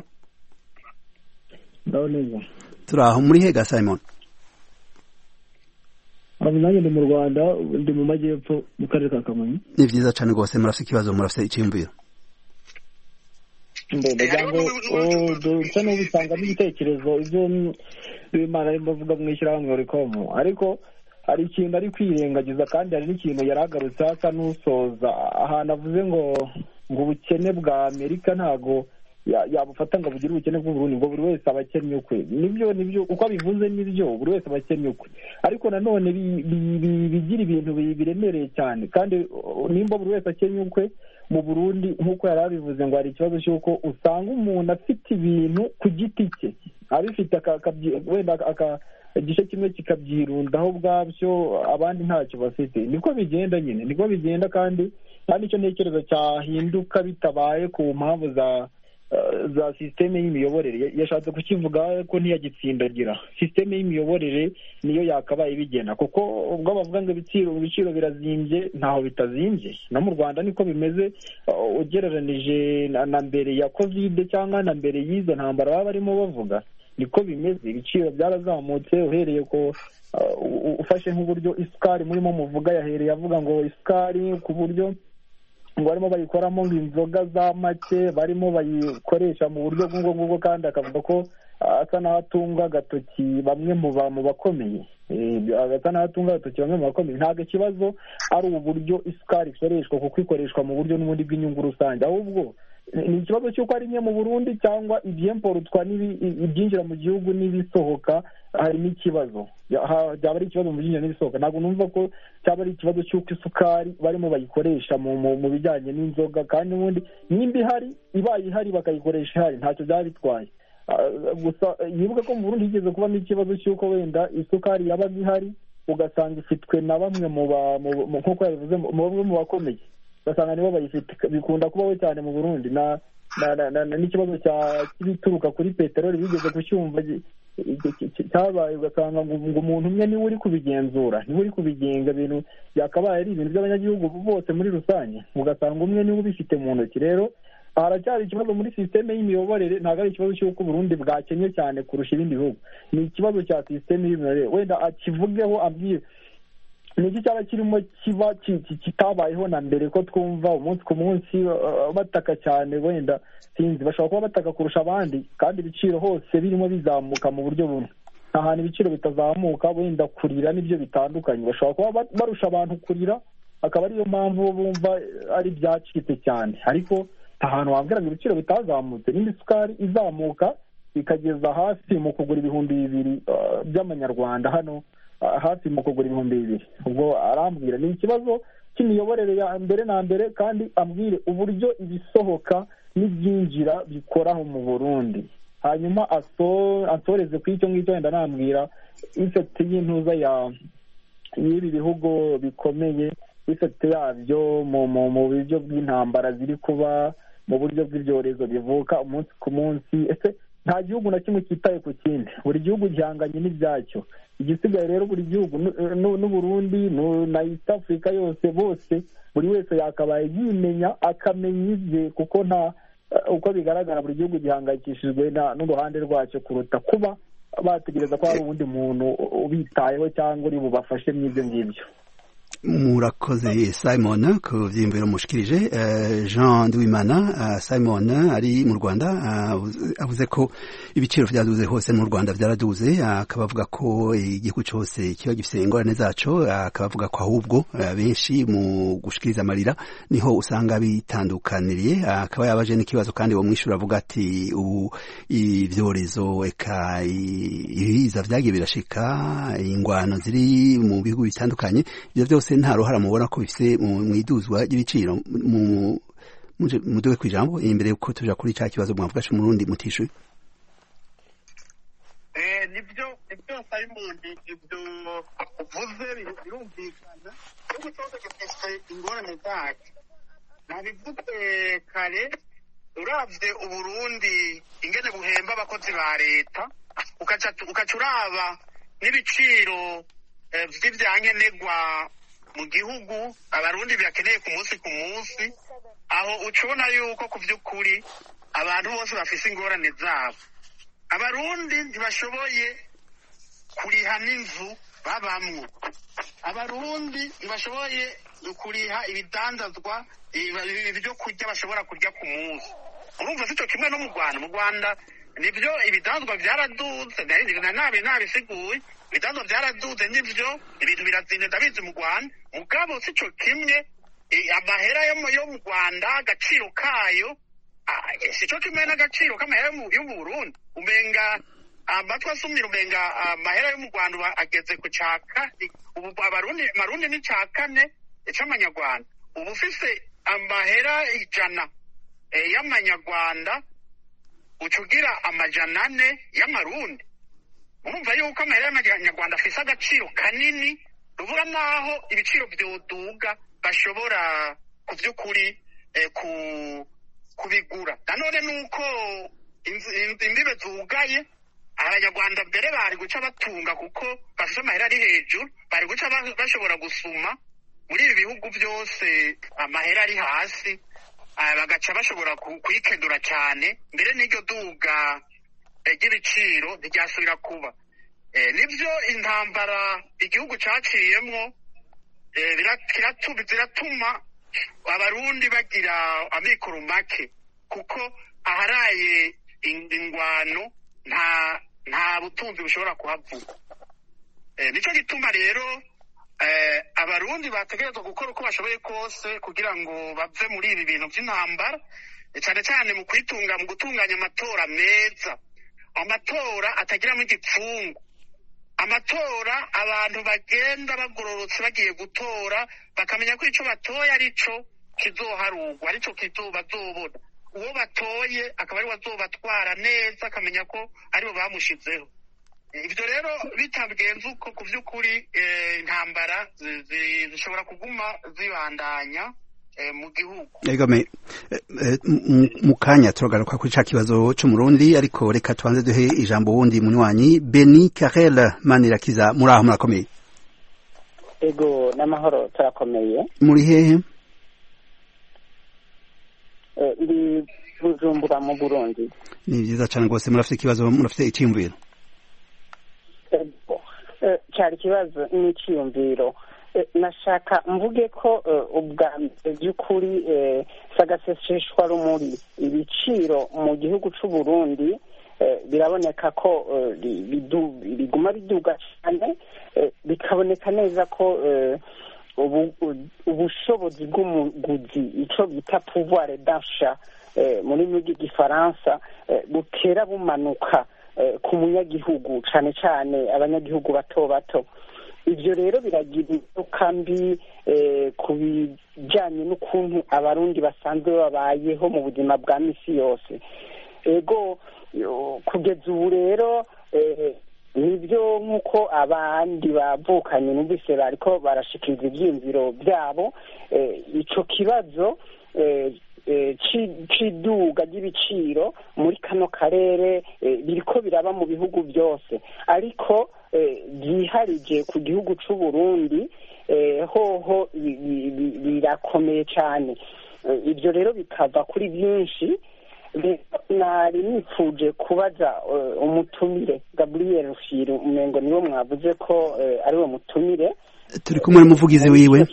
Ndaboneza. Turaho muri hega Simon? Abunanye ndi mu Rwanda ndi mu majyepfo mu karere ka Kamonyi. Ni vyiza cyane rwose murafite ikibazo murafite icyumviro. Ndagango o dusa no bitanga n'ibitekerezo ivyo bimana bavuga mwishyira hamwe Orikomo, ariko hari ikintu ari kwirengagiza kandi hari n'ikintu yaragarutse asa n'usoza ahantu avuze ngo ngo ubukene bwa Amerika ntago yabufata ngo bugire ubukene bw'Uburundi ngo buri wese abakennye ukwe. Nibyo nibyo uko bivuze nibyo buri wese abakennye ukwe, ariko nanone bigira ibintu biremereye cyane kandi nimba buri wese akennye ukwe mu Burundi nk'uko yarabivuze ngo hari ikibazo cy'uko usanga umuntu afite ibintu ku giti cye abifite wenda igice kimwe kikabyirundaho ubwabyo abandi ntacyo bafite. Niko bigenda nyine niko bigenda kandi kandi icyo ntekereza cyahinduka bitabaye ku mpamvu za za systeme y'imiyoborere yashatse kukivuga ko ntiyagitsindagira. Systeme y'imiyoborere niyo yakabaye bigena kuko ubwo bavuga ngo ibiciro ibiciro birazimbye ntaho bitazimbye. No mu Rwanda niko bimeze ugereranije na mbere ya Covid cyangwa na mbere y'izo ntambara baba barimo bavuga niko bimeze. Ibiciro byarazamutse uhereye ko ufashe nk'uburyo isukari murimo muvuga yahereye avuga ngo isukari ku buryo ngo barimo bayikoramo inzoga za make barimo bayikoresha mu buryo bw'ubwo ngubwo kandi akavuga ko asa n'ahatunga agatoki bamwe mu bakomeye asa n'ahatunga agatoki bamwe mu bakomeye. Ntabwo ikibazo ari uburyo isukari ikoreshwa kuko ikoreshwa mu buryo n'ubundi bw'inyungu rusange, ahubwo ni ikibazo cy'uko ari nke mu Burundi cyangwa ibyemporutwa ibyinjira mu gihugu n'ibisohoka harimo ikibazo. Byaba ari ikibazo mu byinjira n'ibisohoka. Ntabwo numva ko cyaba ari ikibazo cy'uko isukari barimo bayikoresha mu bijyanye n'inzoga kandi n'ubundi nimba ihari ibaye ihari bakayikoresha ihari ntacyo byaba bitwaye. Gusa yibuka ko mu Burundi higeze kubamo ikibazo cy'uko wenda isukari yabaga ihari ugasanga ifitwe na bamwe mu nk'uko yabivuze mu bamwe mu bakomeye basanga nibo bayifite. Bikunda kubaho cyane mu Burundi na n'ikibazo cy'ibituruka kuri peteroli bigeze kucyumva cyabaye ugasanga ngo umuntu umwe niwe uri kubigenzura niwe uri kubigenga ibintu byakabaye ari ibintu by'abanyagihugu bose muri rusange ugasanga umwe niwe ubifite mu ntoki. Rero haracyari ikibazo muri systeme y'imiyoborere, ntabwo ari ikibazo cy'uko Burundi bwakenye cyane kurusha ibindi bihugu, ni ikibazo cya systeme y'imiyoborere. Wenda akivugeho abwire niki cyaba kirimo kiba kitabayeho na mbere ko twumva umunsi ku munsi bataka cyane, wenda sinzi bashobora kuba bataka kurusha abandi kandi ibiciro hose birimo bizamuka mu buryo bumwe. Ahantu ibiciro bitazamuka wenda kurira nibyo bitandukanye, bashobora kuba barusha abantu kurira akaba ariyo mpamvu bumva ari byacitse cyane, ariko ahantu wabwira ngo ibiciro bitazamutse n'indi sukari izamuka ikageza hasi mu kugura ibihumbi bibiri by'amanyarwanda hano hafi mu kugura ibihumbi bibiri. ubwo arambwira ni ikibazo cy'imiyoborere ya mbere na mbere, kandi ambwire uburyo ibisohoka n'ibyinjira bikoraho mu Burundi, hanyuma asoreze ku icyo ngicyo. wenda nambwira ifekiti y'intuza ya y'ibi bihugu bikomeye, ifekiti yabyo mu mu buryo bw'intambara ziri kuba, mu buryo bw'ibyorezo bivuka umunsi ku munsi. ese nta gihugu na kimwe cyitaye ku kindi, buri gihugu gihanganye n'ibyacyo. igisigaye rero buri gihugu n'Uburundi na East Africa yose, bose buri wese yakabaye yimenya akamenya ibye, kuko nta uko bigaragara buri gihugu gihangayikishijwe n'uruhande rwacyo kuruta kuba bategereza ko hari uwundi muntu ubitayeho cyangwa uri bubafashe n'ibyo ngibyo. murakoze Simon ku byiyumviro mushikirije. Jean Duwimana, Simon ari mu Rwanda avuze ko ibiciro byaduze hose mu Rwanda, byaraduze, akaba avuga ko igihugu cyose kiba gifite ingorane zaco, akaba avuga ko ahubwo benshi mu gushikiriza amarira niho usanga bitandukaniriye. akaba yabaje n'ikibazo kandi uwo mwishura avuga ati ibyorezo eka ibiza byagiye birashika, ingwano ziri mu bihugu bitandukanye, ibyo byose nta ruhara mubona ko bifite mu iduzwa ry'ibiciro. muduwe ku ijambo imbere yuko tuja kuri cya kibazo mwavuga cyo mu Burundi mutishuye. eh nibyo ibyo Simon ibyo uvuze birumvikana, kuko cyose gifite ingorane zacu. nabivuze kare, uravye Uburundi ingene buhemba abakozi ba leta, ukaca ukaca uraba n'ibiciro vy'ivyankenerwa mu gihugu abarundi byakeneye ku munsi ku munsi, aho ucubona yuko ku vy'ukuri abantu bose bafise ingorane zabo. abarundi ntibashoboye kuriha n'inzu babamwo, abarundi ntibashoboye kuriha ibidandazwa ibyo kurya bashobora kurya ku munsi. urumva sico kimwe no mu Rwanda. mu Rwanda nibyo ibidandazwa byaraduze, nabi nabisiguye, ibidandazwa byaraduze, nivyo ibintu birazinde ndabizi mu Rwanda, mugabo sico kimwe amahera yo mu Rwanda agaciro kayo sico kimwe n'agaciro k'amahera yo mu Burundi. umenga amatwi asumira, umenga amahera yo mu Rwanda ageze ku caka, ubu abarundi marundi ni cakane c'amanyarwanda. ubu ufise amahera ijana y'amanyarwanda ucugira amajana ane y'amarundi. urumva yuko amahera y'amanyarwanda afise agaciro kanini, ruvuga naho ibiciro vyoduga bashobora ku vy'ukuri kubigura. nanone nuko imbibe zugaye, abanyarwanda mbere bari guca batunga kuko bafise amahera ari hejuru, bari guca bashobora gusuma muri ibi bihugu byose amahera ari hasi, bagaca bashobora kwikenura cyane, mbere n'iryo duga ry'ibiciro ntiryasubira kuba. nibyo intambara igihugu caciyemwo ziratuma abarundi bagira amikoro make, kuko aharaye ingwano nta nta butunzi bushobora kuhavuga. nico gituma rero abarundi bategerezwa gukora uko bashoboye kose kugira ngo bave muri ibi bintu by'intambara, cyane cyane mu kwitunga mu gutunganya amatora meza, amatora atagiramo igipfungu, amatora abantu bagenda bagororotse bagiye gutora, bakamenya ko ico batoye arico kizoharugwa, arico bazobona. uwo batoye akaba ari wazobatwara neza, akamenya ko aribo bamushizeho. ibyo rero bitagenze uko, ku by'ukuri intambara zishobora kuguma zibandanya mu gihugu. Egome mu kanya turagaruka kuri ca kibazo cyo mu Burundi, ariko reka tubanze duhe ijambo wundi munywanyi. Beni Karel Manirakiza, muri aho murakomeye? Ego n'amahoro, turakomeye. muri hehe? ndi Bujumbura mu Burundi. Ni byiza cyane rwose. murafite ikibazo, murafite icyiyumviro? cyari ikibazo n'icyiyumviro. nashaka mvuge ko ubwa mbere by'ukuri sagaseseshwa rumuri ibiciro mu gihugu cy'u Burundi biraboneka ko biguma biduga cyane, bikaboneka neza ko ubushobozi bw'umuguzi icyo bita pouvoir d'achat muri rw'igifaransa butera bumanuka ku munyagihugu cyane cyane abanyagihugu bato bato. Ibyo rero biragira ingaruka mbi ku bijyanye n'ukuntu abarundi basanzwe babayeho mu buzima bwa misi yose. Ego kugeza ubu rero nibyo nk'uko abandi bavukanye numvise bariko barashikiriza ibyiyumviro byabo, icyo kibazo c'iduga ry'ibiciro muri kano karere biriko biraba mu bihugu byose, ariko byiharije ku gihugu c'u Burundi hoho birakomeye cyane. Ibyo rero bikava kuri byinshi. Nari nipfuje kubaza umutumire Gabriel Rufyiri, umengo niwe mwavuze ko ari we mutumire, turi kumwe n'umuvugizi wiwe.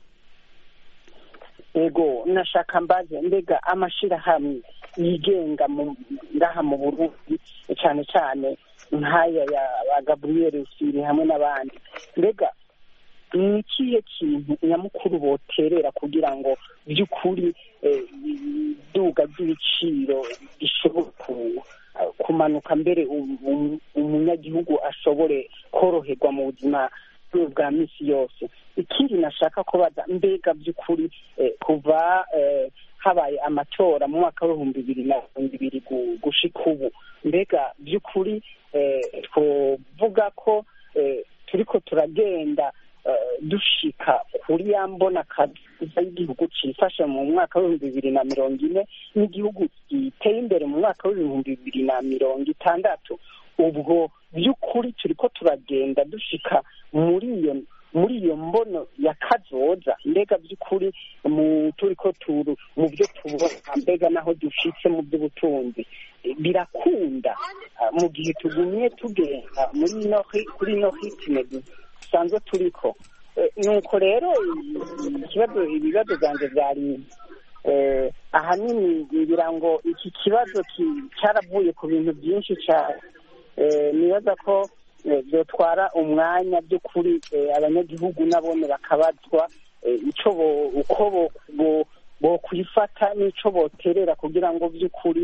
Ego nashaka mbaze mbega amashirahamwe yigenga ngaha mu Burundi cyane cyane nk'aya ya Gabriel Rufyiri hamwe n'abandi, mbega ni ikihe kintu nyamukuru boterera kugira ngo by'ukuri iduga ry'ibiciro gishobora kumanuka mbere umunyagihugu ashobore koroherwa mu buzima bwa misi yose? Ikindi nashaka kubaza, mbega by'ukuri kuva habaye amatora mu mwaka w'ibihumbi bibiri na mirongo ibiri gushika ubu, mbega by'ukuri twovuga ko turiko turagenda dushika kuri ya mbona kaza y'igihugu cifashe mu mwaka w'ibihumbi bibiri na mirongo ine n'igihugu giteye imbere mu mwaka w'ibihumbi bibiri na mirongo itandatu? Ubwo by'ukuri turiko turagenda dushika muri iyo muri iyo mbono ya kazoza, mbega by'ukuri mu turiko turu mu byo tubona, mbega naho dushitse mu by'ubutunzi birakunda mu gihe tugumye tugenda muri no kuri no hitime dusanzwe turiko. Nuko rero ikibazo ibibazo byanjye byari ahanini ngira ngo iki kibazo cyaravuye ku bintu byinshi cyane. Nibaza ko byotwara umwanya by'ukuri abanyagihugu nabone bakabazwa icyo uko bo kwifata n'icyo boterera kugira ngo by'ukuri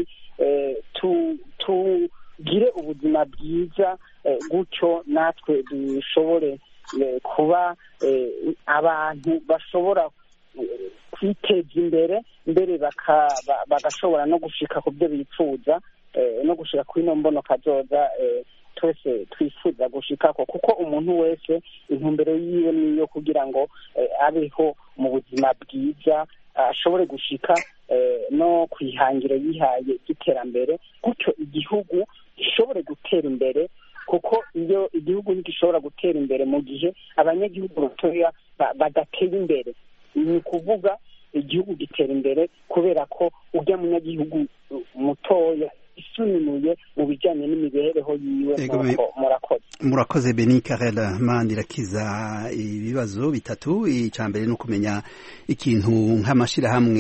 tugire ubuzima bwiza, gutyo natwe dushobore kuba abantu bashobora kwiteza imbere, mbere bagashobora no gushika ku byo bifuza no gushika kuri ino mbono kazoza twese twifuza gushikako, kuko umuntu wese intumbero yiwe niyo kugira ngo abeho mu buzima bwiza, ashobore gushika no kwihangiro yihaye y'iterambere, gutyo igihugu gishobore gutera imbere. Kuko iyo igihugu ntigishobora gutera imbere mu gihe abanyagihugu batoya badatera imbere, ni ukuvuga igihugu gitera imbere kubera ko ujya munyagihugu mutoya isununuye mu bijyanye n'imibereho yiwe. Murakoze. Murakoze Beni Karela Mandirakiza. Ibibazo bitatu, icya mbere ni ukumenya ikintu nk'amashirahamwe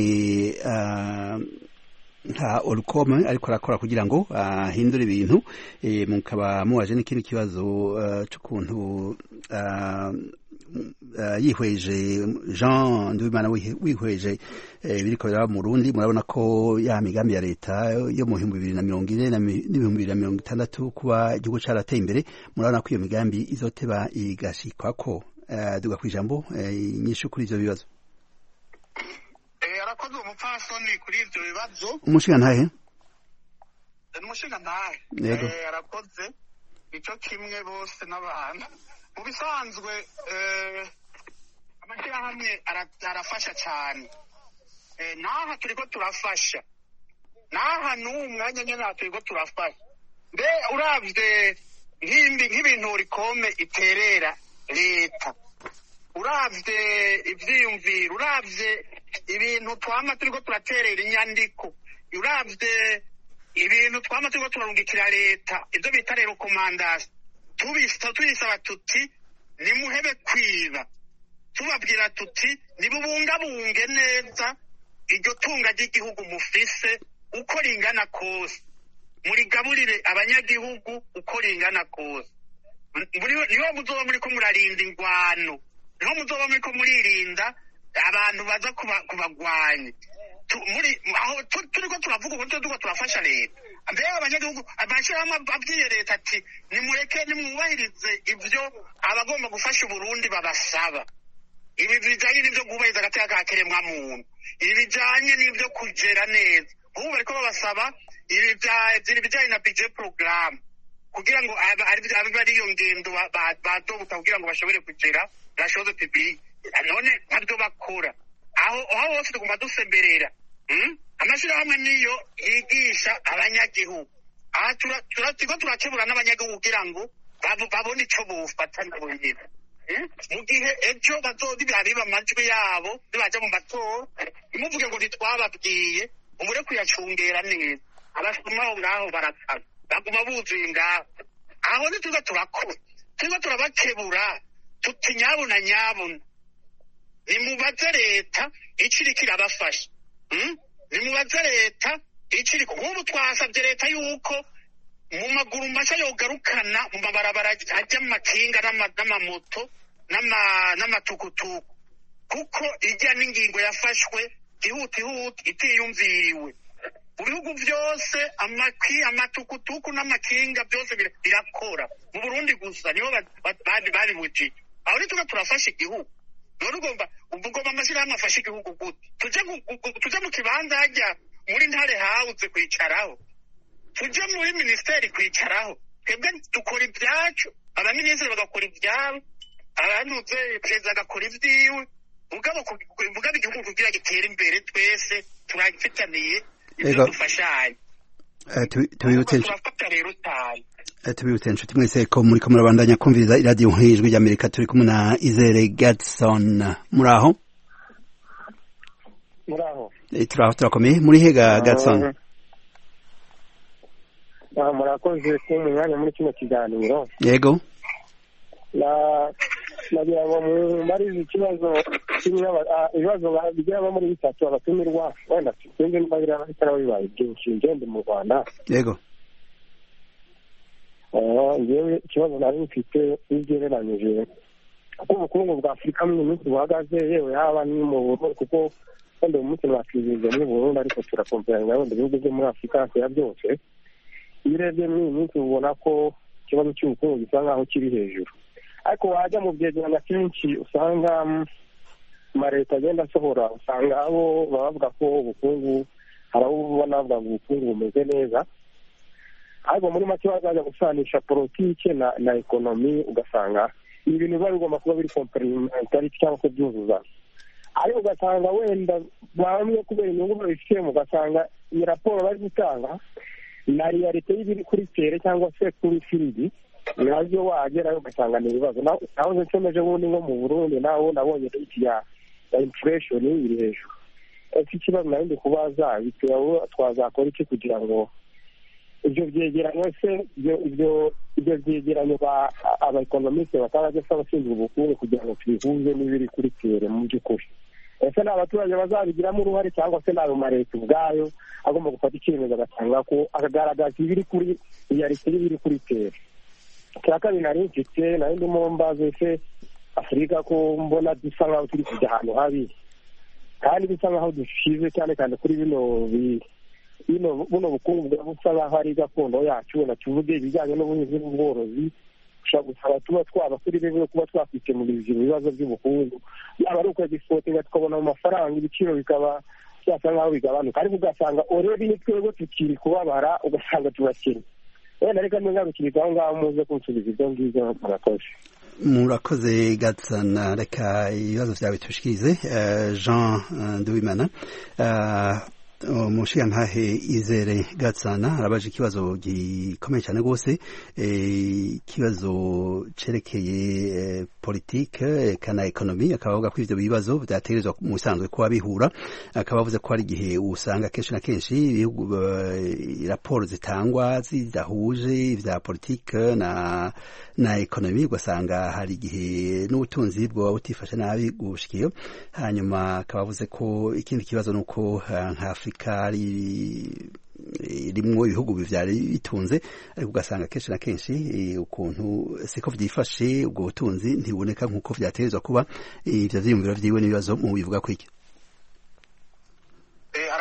nka Orcom ariko arakora kugira ngo ahindure ibintu, mukaba muwaje n'ikindi kibazo cy'ukuntu yihweje Jean Nduwimana wihweje biriko biraba mu Burundi. Murabona ko ya migambi ya leta yo mu bihumbi bibiri na mirongo ine n'ibihumbi bibiri na mirongo itandatu kuba igihugu carateye imbere, murabona ko iyo migambi izoteba igashikwako. Duga kwijambo inyishu kuri ivyo bibazo. Arakoze umupfasoni kuri ivyo bibazo. Umushinga ntahe umushinga ntahe arakoze ico kimwe bose n'abantu. Mu bisanzwe amashyirahamwe arafasha cyane, naha turiko turafasha, naha n'uwo mwanya nyene turiko turafasha. Mbe uravye nk'ibintu Orcom iterera leta, uravye ivyiyumviro, uravye ibintu twama turiko turaterera inyandiko, uravye ibintu twama turiko turarungikira leta, ivyo bita rero komandasi, tubisa tuyisaba tuti nimuhebe kwiba, tubabwira tuti nibubungabunge neza iryo tunga ry'igihugu mufise uko ringana kose, murigaburire abanyagihugu uko ringana kose. Niho muzoba muriko murarinda ingwano, niho muzoba muriko muririnda abantu baza kubagwanya. muri aho turiko turavuga uburyo turiko turafasha leta mbere abanyagihugu amashyirahamwe abwiye leta ati nimureke nimwubahirize ibyo abagomba gufasha Uburundi babasaba ibi bijanye n'ibyo kubahiriza agateka ka kiremwa muntu ibi bijanye n'ibyo kugera neza ubu bariko babasaba ibi bijanye na budget program kugira ngo abe ari iyo ngendo badobuta kugira ngo bashobore kugera la chose publique none ntabyo bakora aho aho hose tugomba dusemberera amashyirahamwe niyo yigisha abanyagihugu aha turatigo turakebura n'abanyagihugu kugira ngo babone ico bufata nabo nyine mu gihe ejo bazodibiba amajwi yabo nibaja mu matora imuvuge ngo ntitwababwiye umure kuyacungera neza abasoma aho ngaho baratana baguma buzuye ngaho aho ntituza turakora turiko turabakebura tuti nyabuna nyabuna nimubaze leta iciriko irabafasha nimubaze leta iciriko nk'ubu twasabye leta yuko mu maguru masha yogarukana mu mabarabara ajya mu makinga n'amamoto n'amatukutuku kuko ijya n'ingingo yafashwe ihutihuti itiyumviriwe mu bihugu byose amaki amatukutuku n'amakinga byose birakora mu Burundi gusa niho babibujije aho nituga turafasha igihugu none ugomba ugomba amashyirahamwe afasha igihugu gute tujya mu kibanza hajya muri ntare hawuze kwicaraho tujya muri minisiteri kwicaraho twebwe dukora ibyacu abaminisitiri bagakora ibyabo abantuze perezida agakora ibyiwe mugabo igihugu kugira gitere imbere twese turagifitaniye ibyo dufashanye tubibutse inshuti mwese ko muriko murabandanya kumviriza iradiyo nk'ijwi ry'Amerika turi kumwe na Izere Gadson muraho muraho turaho turakomeye muri hega Gadson murakoze ko mu mwanya muri kino kiganiro yego nagira ngo mubarize ikibazo ibibazo bigiramo muri bitatu abatumirwa wenda sinzi niba bitaba bibaye byinshi ngende mu Rwanda yego ngewe ikibazo nari mfite bigereranyije kuko ubukungu bwa Afurika mu minsi buhagaze yewe haba ni mu Burundi kuko wenda uyu munsi mwakwizihiza muri Burundi ariko turakomperanya wenda ibihugu byo muri Afurika hafi byose iyo urebye muri iyi minsi ubona ko ikibazo cy'ubukungu gisa nk'aho kiri hejuru ariko wajya mu byegeranya kenshi usanga amaleta agenda asohora usanga abo baba bavuga ko ubukungu hari abo ubona bavuga ngo ubukungu bumeze neza ariko muri make bazajya gusanisha politike na na ekonomi ugasanga ibintu biba bigomba kuba biri komplementari cyangwa ko byuzuza ariko ugasanga wenda bamwe kubera inyungu babifitemo ugasanga iyi raporo bari gutanga na realite y'ibiri kuri tere cyangwa se kuri firidi nabyo wagerayo ugasanga ni ibibazo naho nsemeje ubundi nko mu Burundi naho nabonye iki ya inflation iri hejuru iki kibazo nari ndi kubaza bitewe twazakora iki kugira ngo ibyo byegeranyo se ibyo ibyo byegeranyo ba abaekonomiste bakaba bashinzwe ubukungu kugira ngo tubihuze n'ibiri kuri tere mu by'ukuri ese n'abaturage bazabigiramo uruhare cyangwa se n'ayo mareta ubwayo agomba gufata icyemezo agatanga ko akagaragaza ibiri kuri realite y'ibiri kuri tere cya kabiri nari mfite nari ndimo mbaze se Afurika ko mbona dusa nk'aho turi kujya ahantu habi kandi bisa nk'aho dushize cyane cyane kuri bino bino buno bukungu busa nk'aho ari gakondo yacu na tuvuge ibijyanye n'ubuhinzi n'ubworozi ushobora gusaba tuba twaba turi bimwe kuba twakikemurira ibyo bibazo by'ubukungu yaba ari ukwegisportinga tukabona mu mafaranga ibiciro bikaba byasa nk'aho bigabanuka ariko ugasanga already ni twebwe tukiri kubabara ugasanga turakennye wenda reka ngarukiriza aho ngaho muze kunsubiza ibyo ngibyo murakoze murakoze Gatsana reka ibibazo byawe tushikirize Jean Nduwimana umushiyantahe Izere Gatsana arabaje ikibazo gikomeye cyane rwose ikibazo cerekeye politike kana ekonomi akaba avuga ko ivyo bibazo byategerezwa mu bisanzwe kuba bihura akaba avuze ko hari igihe usanga kenshi na kenshi raporo zitangwa zidahuje ivya politike na na ekonomi ugasanga hari igihe n'ubutunzi bwo butifashe nabi gushikiyo hanyuma akaba avuze ko ikindi kibazo nuko nka Afrika ari rimwe ibihugu bivyari bitunze ariko ugasanga kenshi na kenshi ukuntu siko vyifashe ubwo butunzi ntiboneka nkuko vyaterezwa kuba ivyo vyiyumviro vyiwe n'ibibazo mu bivuga kwiki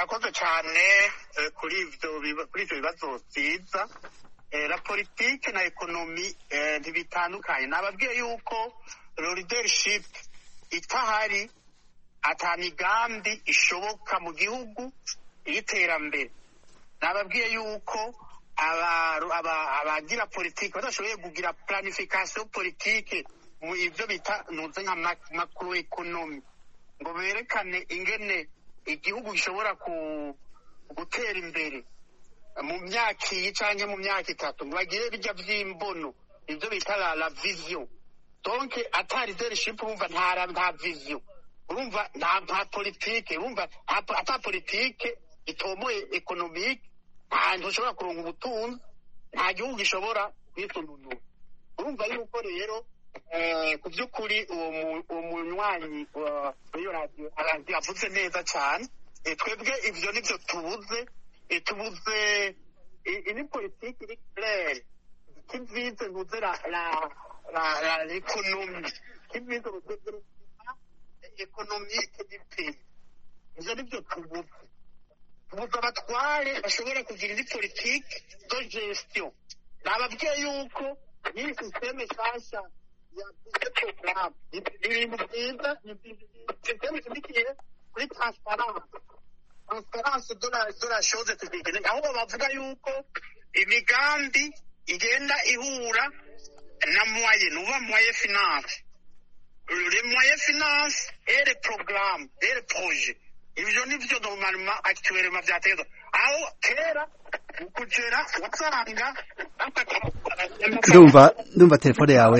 murakoze cyane kuri ivyo kuri ivyo bibazo vyiza. La politike na ekonomi ntibitandukanye. Nababwiye yuko leadership itahari ata migambi ishoboka mu gihugu y'iterambere. Nababwiye yuko abagira politike badashoboye kugira planification politike mu ivyo bita nuze nka macroeconomy ngo berekane ingene igihugu gishobora gutera imbere mu myaka iyi canke mu myaka itatu ngo bagire bijya vy'imbono ivyo bita la vision. Donc ata leadership urumva nta nta vision, urumva nta politike, urumva ata politike itomoye economique nta ntushobora kuronka ubutunzi, nta gihugu gishobora kwisununura. Urumva yuko rero ku by'ukuri uwo munywanyi w'iyo radiyo yavuze neza cyane. Twebwe ivyo nivyo tubuze, tubuze ini politiki iri claire qui vise nuze la la l'économie, qui vise le développement économique du pays. Ivyo nivyo tubuze. Tubuze abatware bashobora kugira indi politiki de gestion. Nababwiye yuko iyi systeme nshasha ya programme ibintu byiza systeme ishimikiye kuri transparence transparence de la de la chose tubigene aho bavuga yuko imigambi igenda ihura na moyen nuba moyen finance le moyen finance et le programme et le projet. Ivyo nivyo normalement actuellement vyategezwa aho kera kugera watsanga ndumva ndumva telefone yawe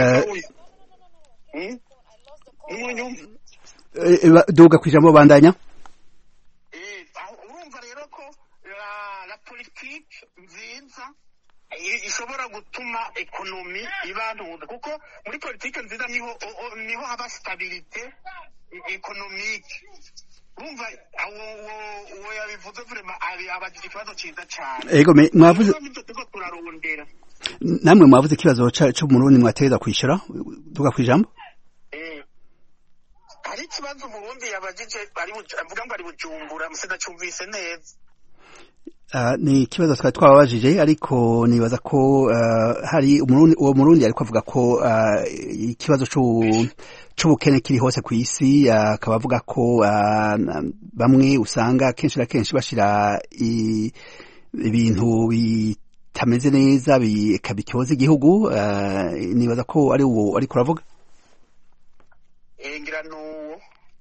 duga kwijambo bandanya. Urumva rero ko la politique nziza ishobora gutuma ekonomi ibantuza kuko muri politike nziza niho niho haba stabilité économique. Urumva uwo yabivuze vraiment abagira ikibazo ciza cyane. Ego mwavuze turarondera namwe mwavuze ikibazo cyo mu Burundi mwategeza kwishura duga kwijambo. Eh hari ikibazo mu Burundi yabagije ari avuga ngo ari Bujumbura musida cyumvise neza. Uh, ni ikibazo twari twababajije ariko nibaza ko uh, hari umurundi uwo murundi ariko avuga ko uh, ikibazo c'ubukene kiri hose ku isi akaba uh, avuga ko uh, bamwe usanga kenshi na kenshi bashira ibintu bitameze neza bikabikoza igihugu. Uh, nibaza ko ari uwo ariko aravuga engira no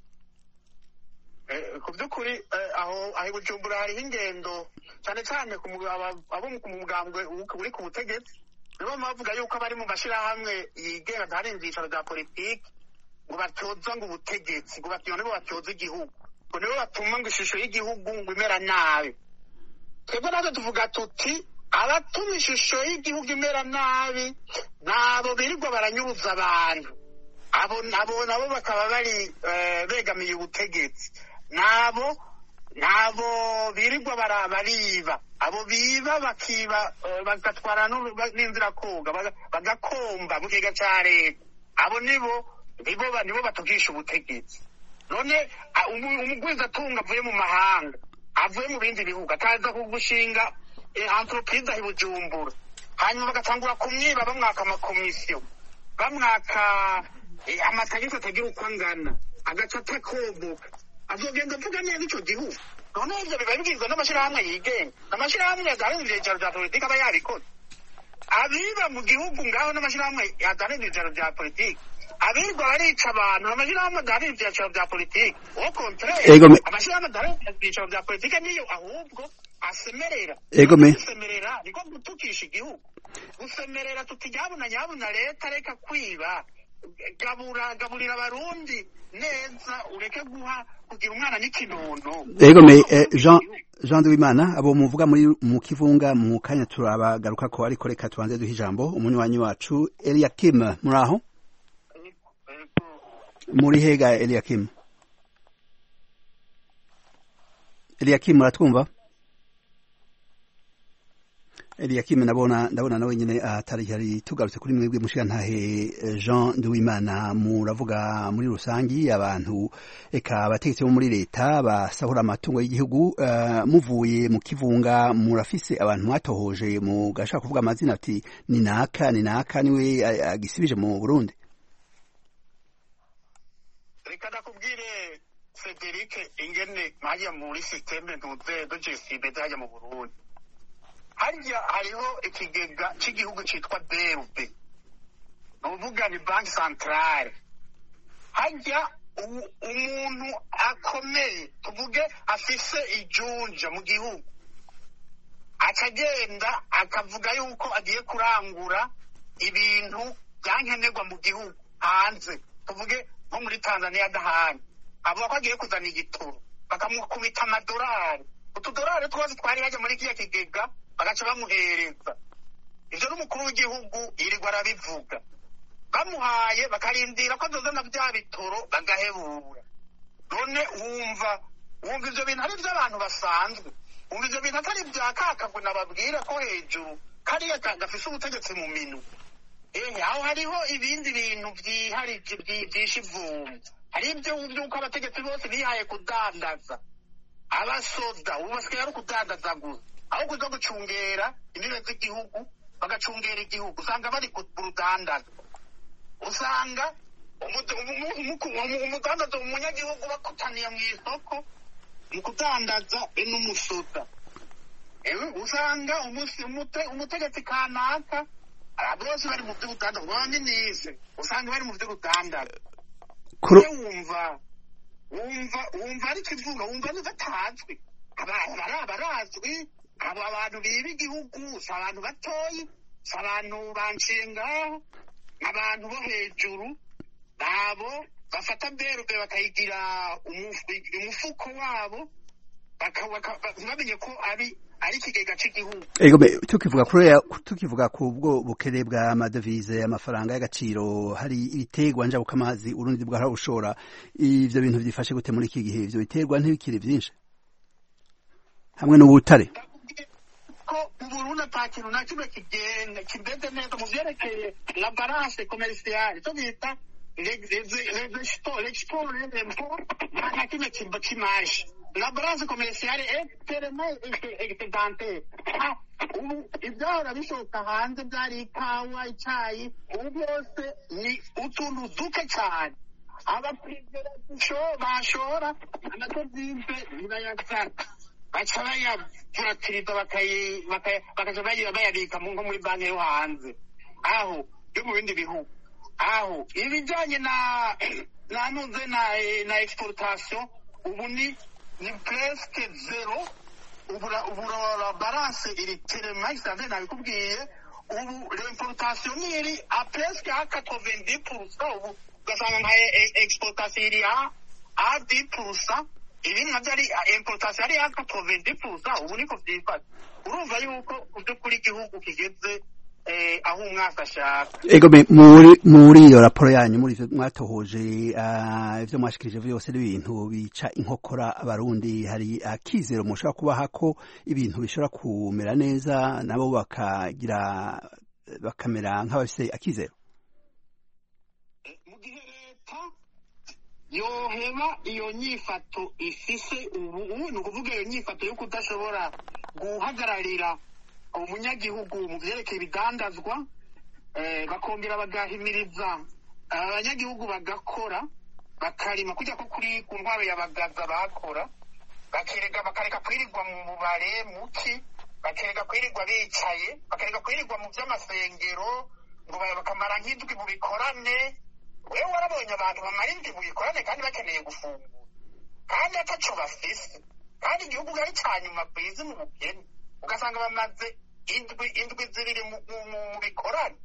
ku by'ukuri aho aho Bujumbura hari ingendo cyane cyane ku abo mu mugambwe uri ku butegetsi nibo bavuga yuko bari mu mashirahamwe yigenga ntari inzira za politiki ngo batyoza ngo ubutegetsi ngo batyo nibo batyoza igihugu ngo nibo batuma ngo ishusho y'igihugu ngo imera nabi. Twebwe natwe tuvuga tuti abatuma ishusho y'igihugu imera nabi nabo birirwa baranyuruza abantu, abo nabo nabo bakaba bari begamiye ubutegetsi, nabo nabo birirwa barabariba, abo biba bakiba bagatwara n'inzira koga bagakomba mu kiga ca leta, abo nibo nibo nibo batugisha ubutegetsi. None umugwiza atunga avuye mu mahanga avuye mu bindi bihugu ataza kugushinga entreprise ahi Bujumbura, hanyuma bagatangura kumwiba bamwaka amakomisiyo bamwaka amategeko atagira uko angana agaca atakoboka azogenda avuga neza ico gihugu. None ivyo biba bigizwe n'amashirahamwe yigenga, amashirahamwe yazanye ivyicaro vya politiki aba yabikoze. Abiba mu gihugu ngaho n'amashirahamwe yazanye ivyicaro vya politiki abirirwa barica abantu, amashirahamwe yazanye ivyicaro vya politiki au contraire amashirahamwe yazanye ivyicaro vya politiki niyo ahubwo asemerera gusemerera niko gutukisha igihugu, gusemerera tuti nyabuna nyabuna leta reka kwiba, gabura gaburira abarundi neza ureke guha kugira umwana n'ikinono. Ego me Jean Jean Duwimana abo muvuga muri mu kivunga mu kanya turabagaruka ko ariko reka tubanze duha ijambo umunywanyi wacu Eliakim. Muraho muri hega Eliakim? Eliakim muratwumva? Eliakim nabona ndabona nawe nyene atari hari tugarutse kuri mwebwe mushika ntahe Jean Nduwimana muravuga muri rusangi abantu eka abategetsi bo muri leta basahura amatungo y'igihugu uh, muvuye mu kivunga murafise abantu mwatohoje mu gashaka kuvuga amazina ati ni naka ni naka niwe agisibije mu Burundi. Reka nakubwire Frederic ingene hajya muri systeme ntuze do jesibe hajya mu Burundi. Harya hariho ikigega cy'igihugu cyitwa B R B, nuvuga ni Banki Centrale. Harya umuntu akomeye tuvuge afise ijunja mu gihugu akagenda akavuga yuko agiye kurangura ibintu byankenerwa mu gihugu hanze, tuvuge nko muri Tanzania dahani, avuga ko agiye kuzana igitoro bakamukubita amadolari, utudolari twose twari hajya muri kiya kigega bagaca bamuhereza. Ivyo n'umukuru w'igihugu yirirwa arabivuga, bamuhaye bakarindira ko azozana bya bitoro bagahebura. None wumva wumva ivyo bintu ari vy'abantu basanzwe, wumva ivyo bintu atari vya kakagwe nababwira ko hejuru kariya gafise ubutegetsi mu minu. Eh, aho hariho ibindi bintu vyiharije vyishe ivumbi, hari ivyo vy'uko abategetsi bose bihaye kudandaza, abasoda ubu basigaye ari kudandaza gusa, aho kuza gucungera imbibe z'igihugu bagacungera igihugu usanga bari ku rudandaza. Usanga umudandaza umunyagihugu bakutaniye mu isoko mu kudandaza n'umusoda. Ewe usanga umutegetsi kanaka bose bari mu vy'urudandaza, baminize usanga bari mu vy'urudandaza. Wumva wumva wumva ari kivuga, wumva ni batazwi, abantu barazwi. Abo abantu biba igihugu si abantu batoyi, si abantu banshinga, abantu bo hejuru babo bafata berube bakayigira umufuko wabo bamenye ko ari ari ikigega cy'igihugu. Ego tukivuga kuri tukivuga ku bwo bukere bwa amadevize amafaranga y'agaciro, hari ibiterwa nja bukamazi urundi bwa ushora, ivyo bintu byifashe gute muri iki gihe? Ivyo biterwa ntibikiri byinshi hamwe n'ubutare ko Burundi atakintu na kimwe kigenda kidende neza mu vyerekeye la balance commerciale, to bita l'export l'import, nta kimwe kimba kimaje. La balance commerciale est tellement excédentaire. Ubu ivyahora bishoka hanze byari ikawa, icayi, ubu byose ni utuntu duke cyane. Abaprivera bashora amadovize nibayazana, baca bayafuratiriza bakaja bayabika nko muri banki yo hanze aho yo mu bindi bihugu. Aho ibijanye na na nuze na na exportation ubu ni ni presque zero. Ubu la balance iri tellement excédentaire, nabikubwiye. Ubu l'importation iri a presque à quatre-vingt-dix pour cent, ubu ugasanga nka exportation iri a dix pour cent, ibindi navyo ari importation ari a quatre-vingt-dix pour cent. Ubu niko vyifashe. Urumva yuko kuri igihugu kigeze eh aho umwaka ashaka. Ego muri muri iyo raporo yanyu muri mwatohoje ivyo mwashikirije byose n'ibintu bica inkokora abarundi, hari akizero mushobora kubaha ko ibintu bishobora kumera neza nabo bakagira bakamera nk'abafise akizero? Mu gihe leta yoheba iyo nyifato ifise ubu ni ukuvuga iyo nyifato yo kudashobora guhagararira umunyagihugu mu vyerekeye ibidandazwa, bakongera bagahimiriza abanyagihugu bagakora bakarima kujya ko kuri ku ntwaro y'abagaza bakora, bakereka bakareka kwirirwa mu mubare muki, bakereka kwirirwa bicaye, bakereka kwirirwa mu vy'amasengero ngo bakamara nk'indwi mu bikorane. Wewe warabonye abantu bamara indwi mu bikorane kandi bakeneye gufungura kandi ataco bafise, kandi igihugu ari cyanyuma kwizi mu bukene, ugasanga bamaze indwi indwi zibiri mu bikorane.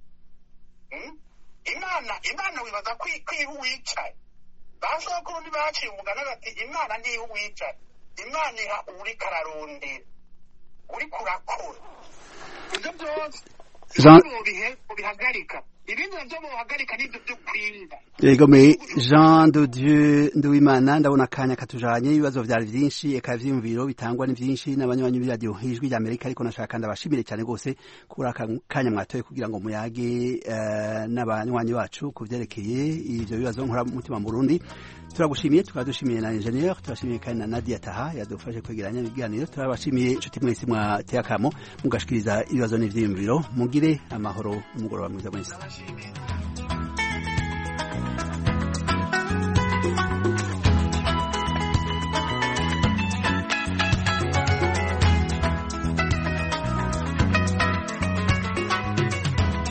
Imana Imana wibaza kwiha uwicaye, basokuru ntibaciye umugani bati Imana ndiha uwicaye, Imana iha uri kararondera uri kurakora. Ivyo byose bihagarika ibindi navyo bohagarika n'ivyo vyo kwimba. Yego me Jean de Dieu Nduwimana, ndabona akanya katujanye, ibibazo vyari vyinshi, eka vyiyumviro bitangwa ni vyinshi n'abanywanyi b'iradiyo Ijwi ry'Amerika, ariko nashaka ndabashimire cyane gose kuri aka kanya mwatoye kugira ngo muyage uh, n'abanywanyi bacu kuvyerekeye ivyo bibazo nkora mutima mu Burundi. Turagushimiye, tukadushimiye na engineer, turashimiye kandi na Nadia Taha yadufashe kwegeranya ibiganiro. Turabashimiye inshuti mwese mwateye akamo mugashikiriza ibibazo n'ivyiyumviro. Mugire amahoro, umugoroba mwiza mwese.